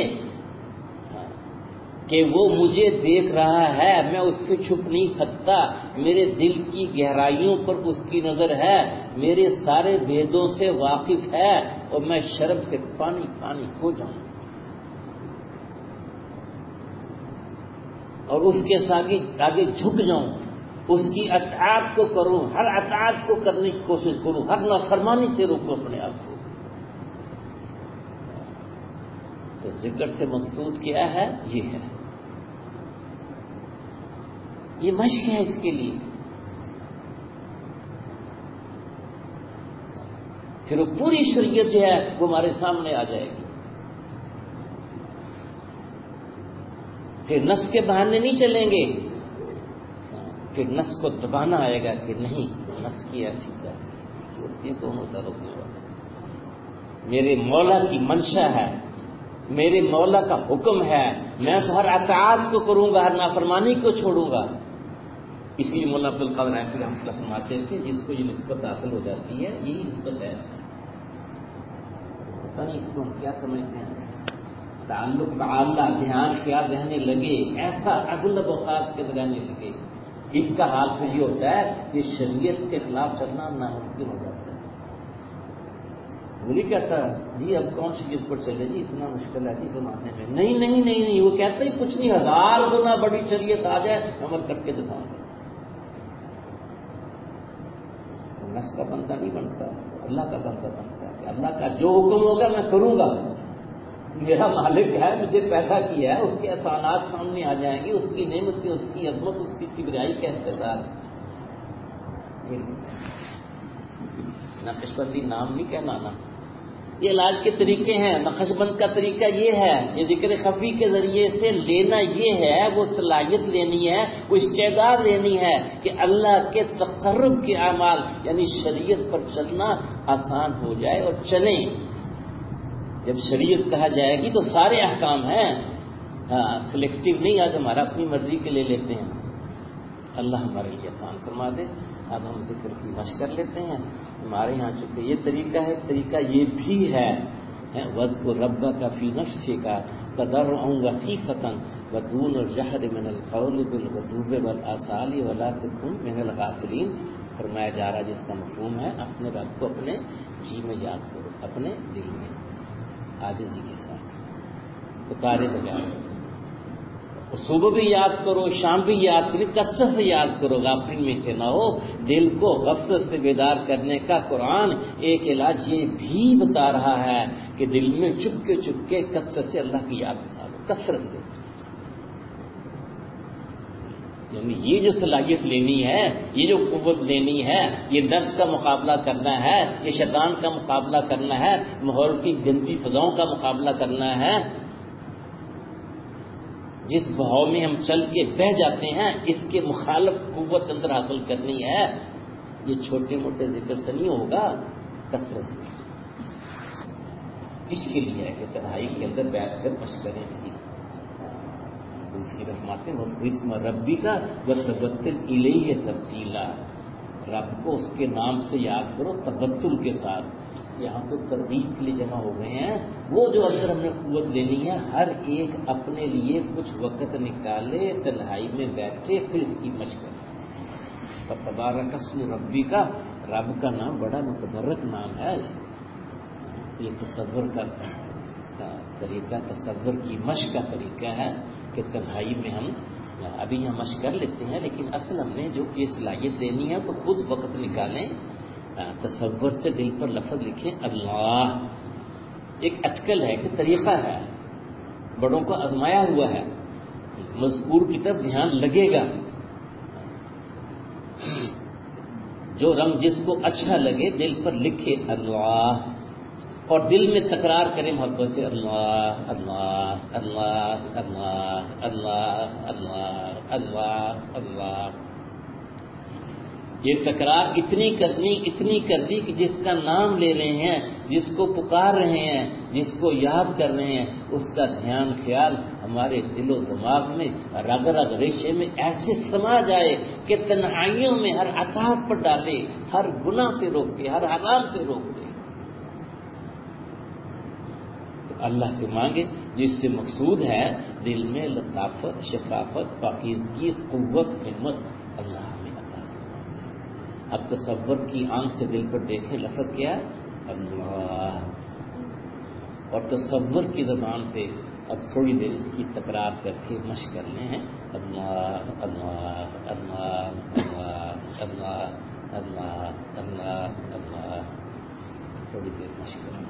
کہ وہ مجھے دیکھ رہا ہے، میں اس سے چھپ نہیں سکتا، میرے دل کی گہرائیوں پر اس کی نظر ہے، میرے سارے بھیدوں سے واقف ہے، اور میں شرم سے پانی پانی ہو جاؤں اور اس کے آگے آگے جھک جاؤں، اس کی اطاعت کو کروں، ہر اطاعت کو کرنے کی کوشش کروں، ہر نافرمانی سے روکوں اپنے آپ کو۔ تو ذکر سے مقصود کیا ہے؟ یہ ہے، یہ مشق ہے اس کے لیے۔ پھر وہ پوری شریعت جو ہے وہ ہمارے سامنے آ جائے گی۔ پھر نفس کے بہانے نہیں چلیں گے، پھر نفس کو دبانا آئے گا کہ نہیں، نفس کی ایسی کیسی دونوں طرف میرے مولا کی منشا ہے، میرے مولا کا حکم ہے، میں تو ہر اطاعت کو کروں گا، ہر نافرمانی کو چھوڑوں گا۔ اس لیے مولانا عبدالقادر رحمۃ اللہ فرماتے تھے جس کو یہ نسبت حاصل ہو جاتی ہے، یہی نسبت ہے، پتہ نہیں اس کو ہم کیا سمجھتے ہیں، تعلق تعالی، دھیان خیال رہنے لگے، ایسا اغلب اوقات کے رہنے لگے، اس کا حال پھر یہ ہوتا ہے کہ شریعت کے خلاف چلنا ناممکن ہو جاتا ہے۔ وہ نہیں کہتا جی اب کون شریعت پر چلے جی، اتنا مشکل ہے جی زمانے میں، نہیں نہیں نہیں نہیں، وہ کہتا ہی کچھ نہیں، ہزار گنا بڑی شریعت آ جائے عمل کر کے دکھاؤں گا۔ نفس کا بندہ نہیں بنتا، اللہ کا بندہ بنتا ہے کہ اللہ کا جو حکم ہوگا میں کروں گا، میرا مالک ہے، مجھے پیدا کیا ہے، اس کے احسانات سامنے آ جائیں گے، اس کی نعمتیں، اس کی عظمت، اس کی کبریائی کا احتساب۔ نقش بندی نام نہیں کہلانا، یہ علاج کے طریقے ہیں. نقش بند کا طریقہ یہ ہے, یہ ذکر خفی کے ذریعے سے لینا یہ ہے, وہ صلاحیت لینی ہے, وہ استعداد لینی ہے کہ اللہ کے تقرب کے اعمال یعنی شریعت پر چلنا آسان ہو جائے اور چلیں. جب شریعت کہا جائے گی تو سارے احکام ہیں, ہاں سلیکٹو نہیں. آج ہمارا اپنی مرضی کے لے لیتے ہیں. اللہ ہمارے لیے آسان فرما دے. اب ہم ذکر کی مشق کر لیتے ہیں. ہمارے یہاں چونکہ یہ طریقہ ہے, طریقہ یہ بھی ہے وَاذْكُرْ رَبَّكَ فِي نَفْسِكَ تَضَرُّعًا وَخِيفَةً وَدُونَ الْجَهْرِ مِنَ الْقَوْلِ بِالْغُدُوِّ وَالْآصَالِ وَلَا تَكُن مِنَ الْغَافِلِينَ. فرمایا جا رہا جس کا مفہوم ہے اپنے رب کو اپنے جی میں یاد کرو, اپنے دل میں عاجزی کے ساتھ اتارے بجائے. صبح بھی یاد کرو, شام بھی یاد کرو, کثرت سے یاد کرو, غافلین میں سے نہ ہو. دل کو غفلت سے بیدار کرنے کا قرآن ایک علاج یہ بھی بتا رہا ہے کہ دل میں چپکے چپکے کثرت سے اللہ کی یاد بسالو, کثرت سے. یعنی یہ جو صلاحیت لینی ہے, یہ جو قوت لینی ہے, یہ نفس کا مقابلہ کرنا ہے, یہ شیطان کا مقابلہ کرنا ہے, ماحول کی گندی فضاؤں کا مقابلہ کرنا ہے. جس بہاؤ میں ہم چل کے بہہ جاتے ہیں اس کے مخالف قوت اندر حاصل کرنی ہے. یہ چھوٹے موٹے ذکر سے نہیں ہوگا, کثرت سے. اس کے لیے ہے کہ تنہائی کے اندر بیٹھ کر مشق کریں. اس کی دوسری رحماتیں اسم ربی کا وتبتل الیہ تبتیلا. رب کو اس کے نام سے یاد کرو تبتل کے ساتھ. یہاں تو ترغیب کے لیے جمع ہو گئے ہیں. وہ جو اندر ہم نے قوت لینی ہے, ہر ایک اپنے لیے کچھ وقت نکالے, تنہائی میں بیٹھے, پھر اس کی مشق کرے. تبارک اسم ربی کا, رب کا نام بڑا متبرک نام ہے. یہ تصور کا طریقہ, تصور کی مشق کا طریقہ ہے کہ تنہائی میں ہم ابھی یہاں مشق کر لیتے ہیں, لیکن اصل ہم نے جو یہ صلاحیت لینی ہے تو خود وقت نکالیں, تصور سے دل پر لفظ لکھیں اللہ. ایک اٹکل ہے کہ طریقہ ہے, بڑوں کو آزمایا ہوا ہے, مذکور کی طرف دھیان لگے گا. جو رنگ جس کو اچھا لگے دل پر لکھے اللہ, اور دل میں تکرار کریں محبت سے اللہ اللہ اللہ اللہ اللہ اللہ اللہ اللہ. یہ تکرار اتنی کرنی اتنی کرنی کہ جس کا نام لے رہے ہیں, جس کو پکار رہے ہیں, جس کو یاد کر رہے ہیں, اس کا دھیان خیال ہمارے دل و دماغ میں رگ رگ ریشے میں ایسے سما جائے کہ تنہائیوں میں ہر عطاف پر ڈالے, ہر گناہ سے روکے, ہر حرام سے روک دے. اللہ سے مانگے جس سے مقصود ہے دل میں لطافت, شفافت, پاکیزگی, قوت, ہمت. اللہ ہمیں عطا فرمائے. اب تصور کی آنکھ سے دل پر دیکھیں لفظ کیا اللہ, اور تصور کی زبان سے اب تھوڑی دیر اس کی تکرار کر کے مشق کر لیں ہیں اللہ اللہ اللہ اللہ اللہ اللہ اللہ اللہ. تھوڑی دیر مشق کر لیں.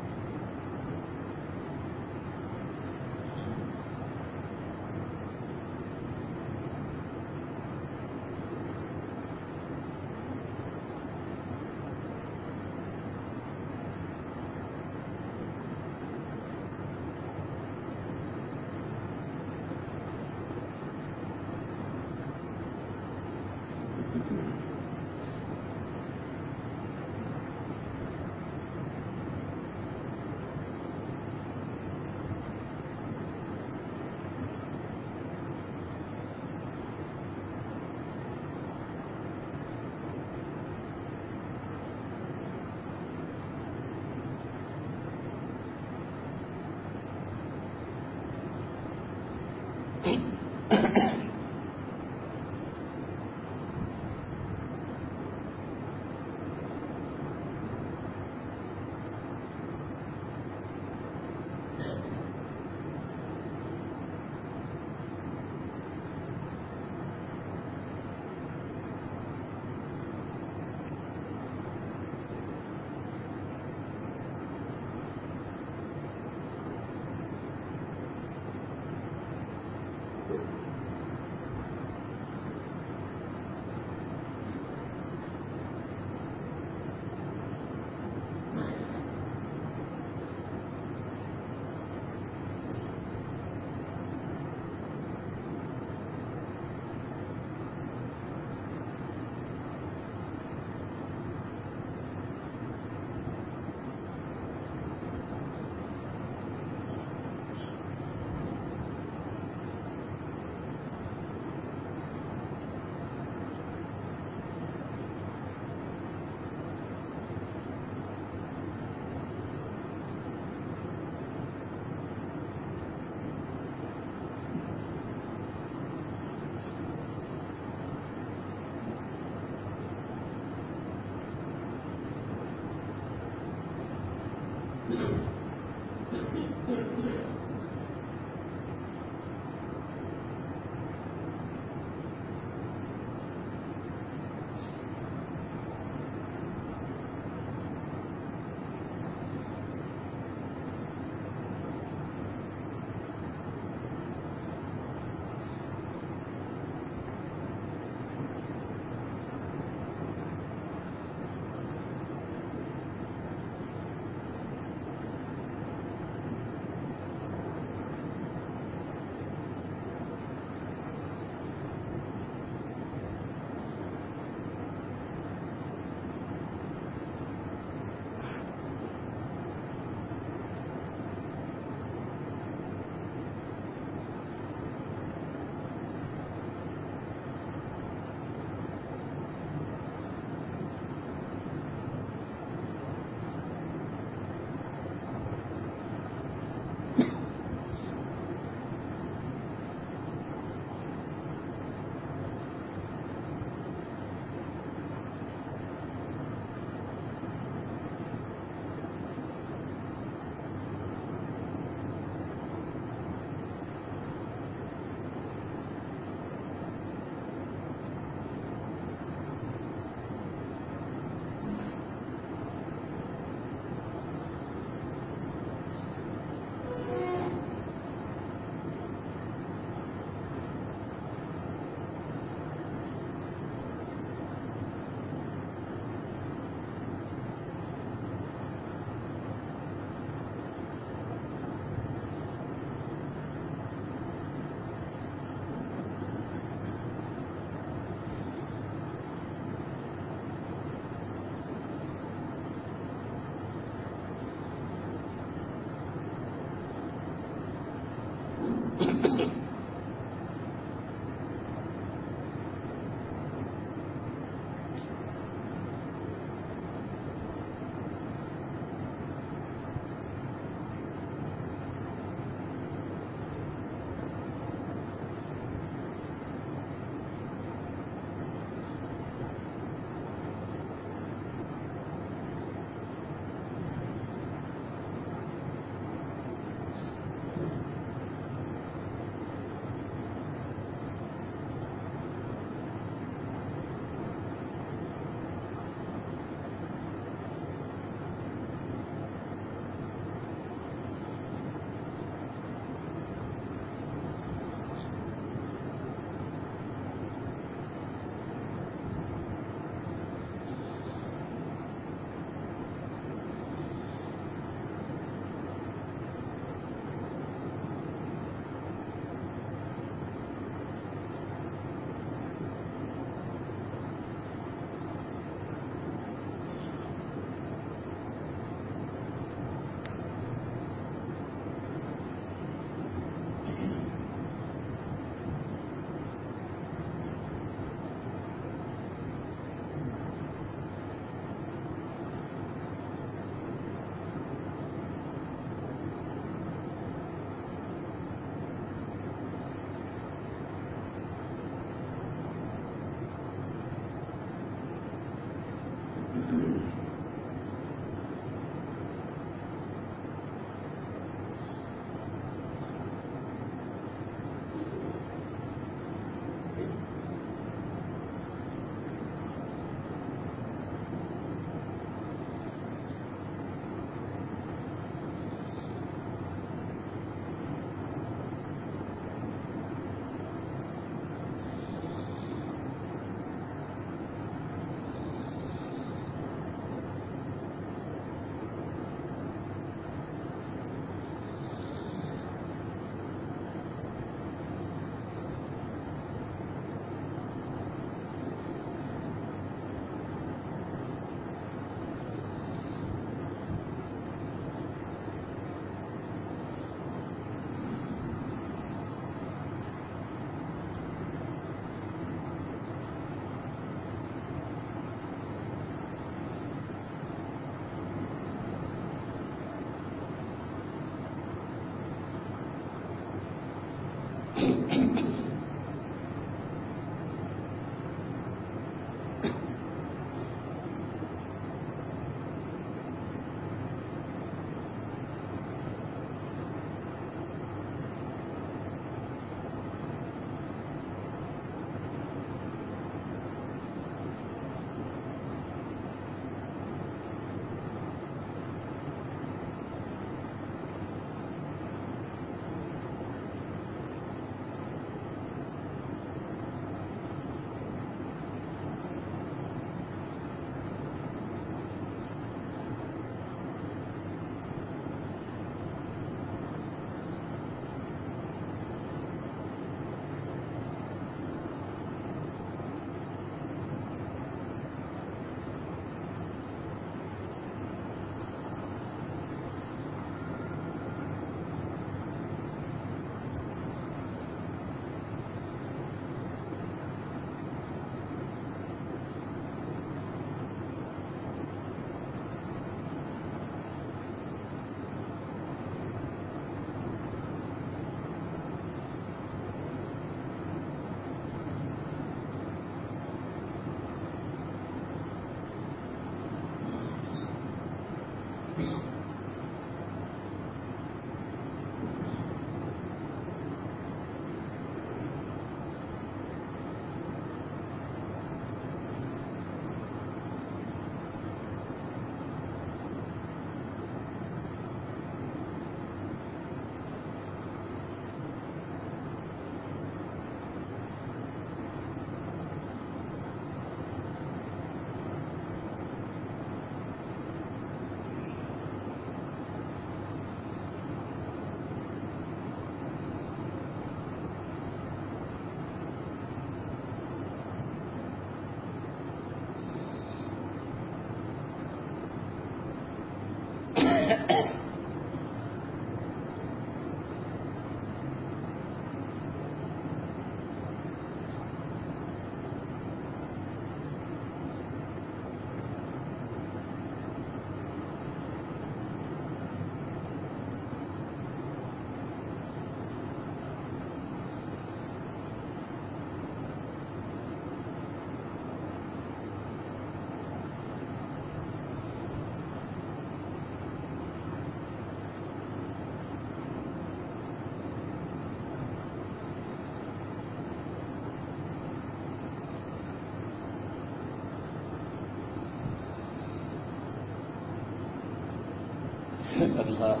اللہ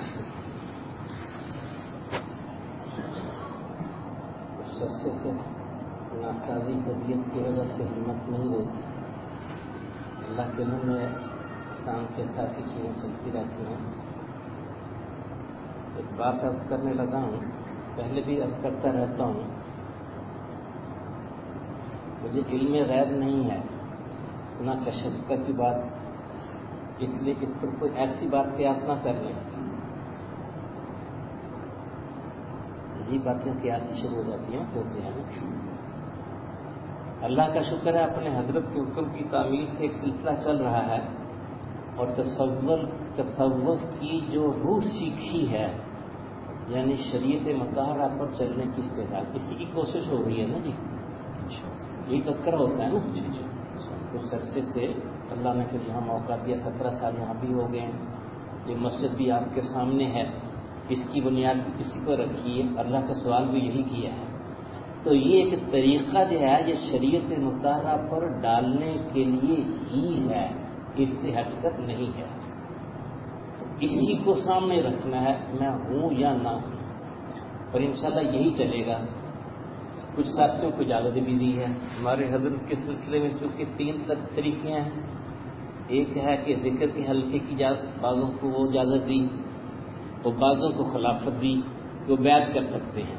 شخص سے ناسازی طبیعت کی وجہ سے ہمت نہیں رہتی. اللہ کے دل میں انسان کے ساتھ ہی چیزیں چلتی رہتی ہیں. ایک بات عرض کرنے لگا ہوں، پہلے بھی عرض کرتا رہتا ہوں، مجھے علم غیب نہیں ہے نہ کشف کی بات، اس لیے اس پر کوئی ایسی بات قیاس نہ کر لیں. عجیب باتیں قیاس شروع ہو جاتی ہیں ہوتے ہیں. اللہ کا شکر ہے اپنے حضرت کے حکم کی تعمیر سے ایک سلسلہ چل رہا ہے، اور تصور تصور کی جو روح سیکھی ہے، یعنی شریعت مطہرہ پر چلنے کی استعداد، اسی کی کوشش ہو رہی ہے نا جی. یہی تذکرہ ہوتا ہے نا. جی جی کچھ عرصے سے اللہ نے پھر یہاں موقع دیا، سترہ سال یہاں بھی ہو گئے ہیں. یہ مسجد بھی آپ کے سامنے ہے، اس کی بنیاد کسی پر رکھی ہے. اللہ سے سوال بھی یہی کیا ہے. تو یہ ایک طریقہ جو ہے یہ شریعت مطہرہ پر ڈالنے کے لیے ہی ہے، اس سے ہٹ کر نہیں ہے. اسی کو سامنے رکھنا ہے، میں ہوں یا نہ ہوں، اور انشاءاللہ یہی چلے گا. کچھ ساتھیوں کو اجازت بھی دی ہے. ہمارے حضرت کے سلسلے میں چونکہ تین طریقے ہیں. ایک ہے کہ ذکر کے حلقے کی اجازت، بعضوں کو وہ اجازت دی اور بعضوں کو خلافت دی، وہ بیعت کر سکتے ہیں.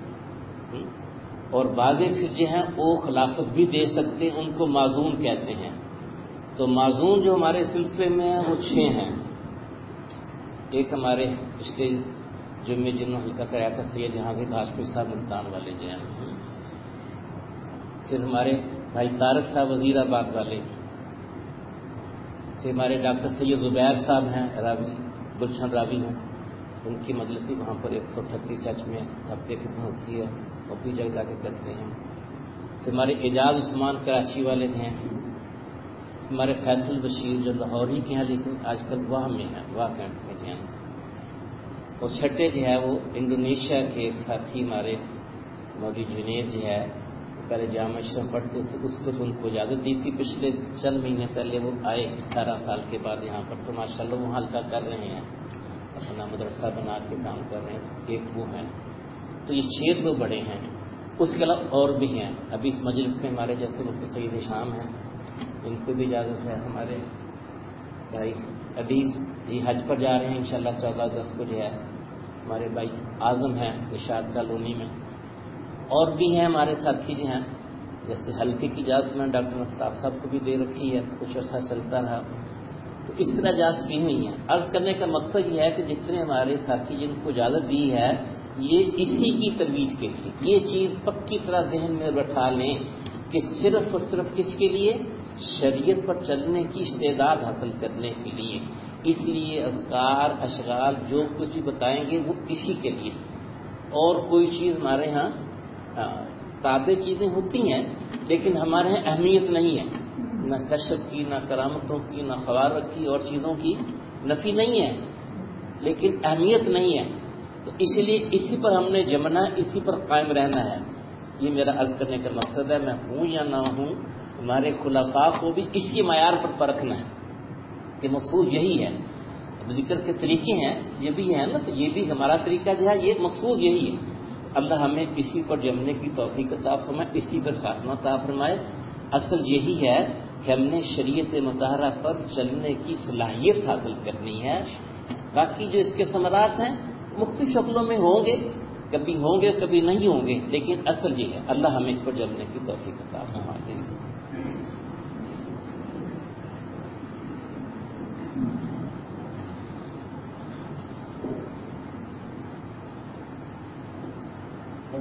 اور بعضیں پھر جو ہیں وہ خلافت بھی دے سکتے ہیں، ان کو معزون کہتے ہیں. تو معزون جو ہمارے سلسلے میں ہیں وہ چھ ہیں. ایک ہمارے پچھلے جمعے جنہوں نے حلقہ کرایا تھا سید جہانگیر ہاشمی صاحب ملتان والے جو ہیں. پھر ہمارے بھائی طارق صاحب وزیر آباد والے. پھر ہمارے ڈاکٹر سید زبیر صاحب ہیں راوی، گلشن راوی ہیں، ان کی مجلسی وہاں پر ایک سو اٹھتیس ایچ میں ہفتے کی ہوتی ہے، وہ بھی جگہ جا کے کرتے ہیں. پھر ہمارے اعجاز عثمان کراچی والے ہیں. ہمارے فیصل بشیر جو لاہور ہی کے ہیں لیکن آج کل واہ میں ہیں، واہ کینٹ میں جو ہیں. اور چھٹے جو ہے وہ انڈونیشیا کے ایک ساتھی ہمارے مولوی جنید جو ہے، پہلے جامعہ اشرف پڑھتے تھے، اس کو ان کو اجازت دی تھی پچھلے چند مہینے پہلے. وہ آئے اٹھارہ سال کے بعد یہاں پر، تو ماشاءاللہ وہ حلقہ کر رہے ہیں، اپنا مدرسہ بنا کے کام کر رہے ہیں. ایک وہ ہیں. تو یہ چھ تو بڑے ہیں. اس کے علاوہ اور بھی ہیں. ابھی اس مجلس میں ہمارے جیسے مفتی سعید شام ہیں، ان کو بھی اجازت ہے. ہمارے بھائی ابھی یہ حج پر جا رہے ہیں انشاءاللہ چودہ اگست کو جو ہے. ہمارے بھائی اعظم ہیں ارشاد کالونی میں. اور بھی ہیں ہمارے ساتھی جو ہیں، جیسے حلقے کی اجازت میں ڈاکٹر مفتاح صاحب کو بھی دے رکھی ہے، کچھ عرصہ چلتا رہا. تو اس طرح اجازت دی ہوئی ہیں. عرض کرنے کا مقصد یہ ہے کہ جتنے ہمارے ساتھی جن کو اجازت دی ہے یہ اسی کی ترویج کے لیے، یہ چیز پکی طرح ذہن میں بٹھا لیں کہ صرف اور صرف کس کے لیے؟ شریعت پر چلنے کی استعداد حاصل کرنے کے لیے. اس لیے اذکار اشغال جو کچھ بھی بتائیں گے وہ اسی کے لیے. اور کوئی چیز ہمارے ہاں تابع چیزیں ہوتی ہیں لیکن ہمارے یہاں اہمیت نہیں ہے، نہ کشف کی، نہ کرامتوں کی، نہ خوارق کی، اور چیزوں کی نفی نہیں ہے لیکن اہمیت نہیں ہے. تو اس لیے اسی پر ہم نے جمنا، اسی پر قائم رہنا ہے. یہ میرا عرض کرنے کا مقصد ہے. میں ہوں یا نہ ہوں، ہمارے خلفاء کو بھی اسی معیار پر پرکھنا ہے کہ مقصود یہی ہے. ذکر کے طریقے ہیں یہ بھی ہیں نا، تو یہ بھی ہمارا طریقہ جو ہے، یہ مقصود یہی ہے. اللہ ہمیں اسی پر جمنے کی توفیق عطا فرمائے، اسی پر خاتمہ عطا فرمائے. اصل یہی ہے کہ ہم نے شریعت مطہرہ پر چلنے کی صلاحیت حاصل کرنی ہے. باقی جو اس کے ثمرات ہیں مختلف شکلوں میں ہوں گے، کبھی ہوں گے کبھی نہیں ہوں گے، لیکن اصل یہ ہے اللہ ہمیں اس پر جمنے کی توفیق عطا فرمائے.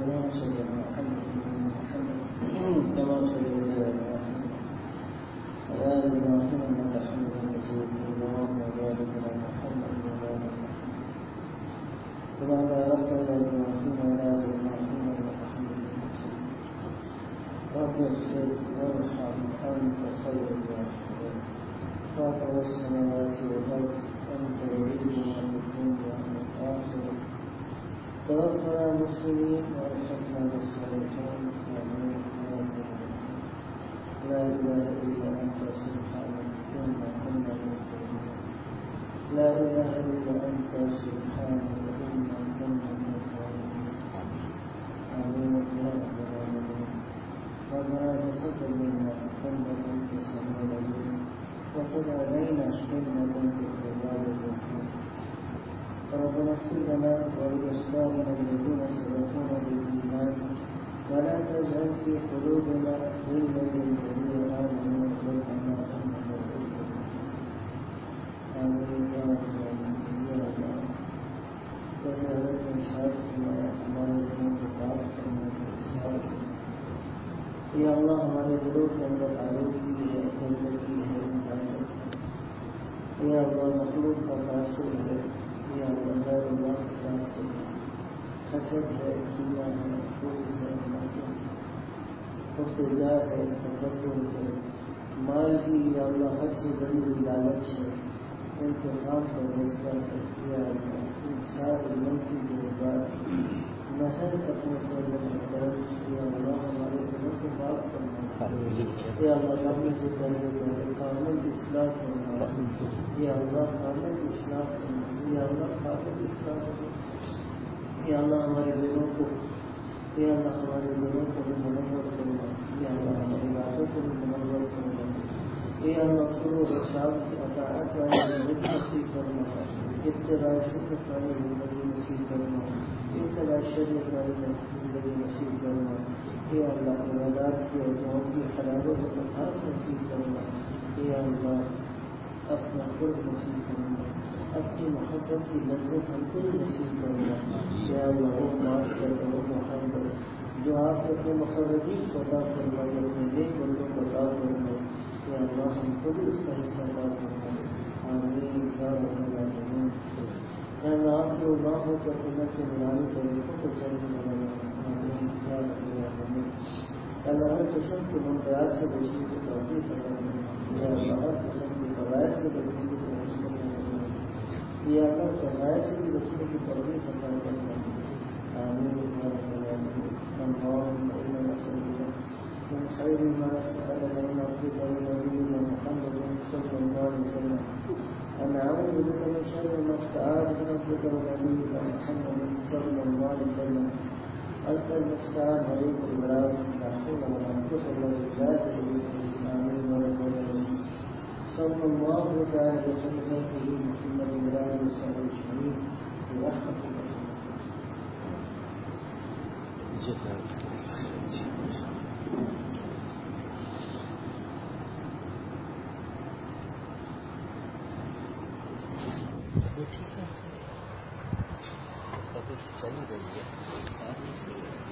اللهم صل على محمد محمد كما صليت على ابراهيم وعلى ال ابراهيم انك حميد مجيد اللهم بارك على محمد وعلى ال محمد كما باركت على ابراهيم وعلى ال ابراهيم انك حميد مجيد رب اغفر وارحم انت خير الراحمين فاطر السماوات والارض انت ولينا من الدنيا والاخره توفنا مسلمين والحقنا بالصالحين امين يا رب العالمين لا اله الا انت سبحانك انا كنا مؤمنين لا اله الا انت سبحانك انا كنا مؤمنين امين يا رب العالمين ربنا تقبل منا انك انت السميع العليم وتب علينا انك انت التواب الرحيم ربنا اغفر لنا ولاخواننا الذين سبقونا بالايمان ولا تجعل في قلوبنا غلا للذين امنوا ربنا انك رؤوف امين يا رب العالمين يا الله تجاوز من شرطنا ہمارے دلوں کو پاک کرنے کا اصرار یا اللہ ہمارے دلوں کے اندر آلودگی ہے گندگی ہے نجاست ہے یا اللہ مخلوق کا تاثر ہے یا اللہ اللہ کا تاثر ہے حسد ہے کینہ ہے بغض ہے نفرت ہے ارتجاع ہے تکبر ہے مال کی یا اللہ حد سے بڑی ہوئی لالچ ہے انتقام کا جذبہ ہے یا اللہ ان سارے منفی جذبات محض اپنے فضل و کرم سے یا اللہ ہمارے دلوں کو پاک فرما یا اللہ کرنے سے پہلے پہلے کامل اصلاح کرنا یا اللہ کامل اصلاح کرنا یا اللہ کامل اصلاح کرنا یا اللہ ہمارے دلوں کو یا اللہ ہمارے دلوں کو بھی منور کرنا یا اللہ ہماری باتوں کو بھی منور کرنا یا اللہ سرور و شام کی اطاعت والی زندگی نصیب کرنا اتباع سنت والی زندگی نصیب کرنا اتباع شریعت والی زندگی نصیب کرنا یا اللہ عبادات کی اور دعاؤں کی حلالوں کو خاص نصیب کرنا یا اللہ اپنا قرب نصیب کرنا اپنی محبت کی لذت ہم کو نصیب کرنا یا اللہ وہ معاف کر دو وہ محبت جو آپ نے اپنے مقربین کو عطا فرمائی اپنے نیک بندوں کو عطا فرمائی یا اللہ ہم کو بھی اس کا حصہ عطا فرمائی آمین یا رب العالمین یا اللہ آپ کو نہ ہو کر سنت سے بنانے طریقوں کو چلنے والا آمین یا رب العالمین اللہ ہر قسم کے منکرات سے بچنے کی توفیق عطا فرمائے یا اللہ ہر قسم کے قواعد سے بچنے کی توفیق عطا فرمائے یا اللہ سرمایہ سے بھی بچنے کی توفیق عطا فرمائے آمین یا رب العالمین اللهم انا نسألك من خير ما سألك من عبدك ونبينا محمد صلى الله عليه وسلم ونعوذ بك من شر ما استعاذك من عبدك ونبينا محمد صلى الله عليه وسلم أنت المستعان عليك البلاغ لا حول ولا قوة إلا بالله آمين يا رب العالمين صلى الله تعالى وسلم على محمد وعلى آله وصحبه أجمعين برحمة الله. چلی رہی ہے.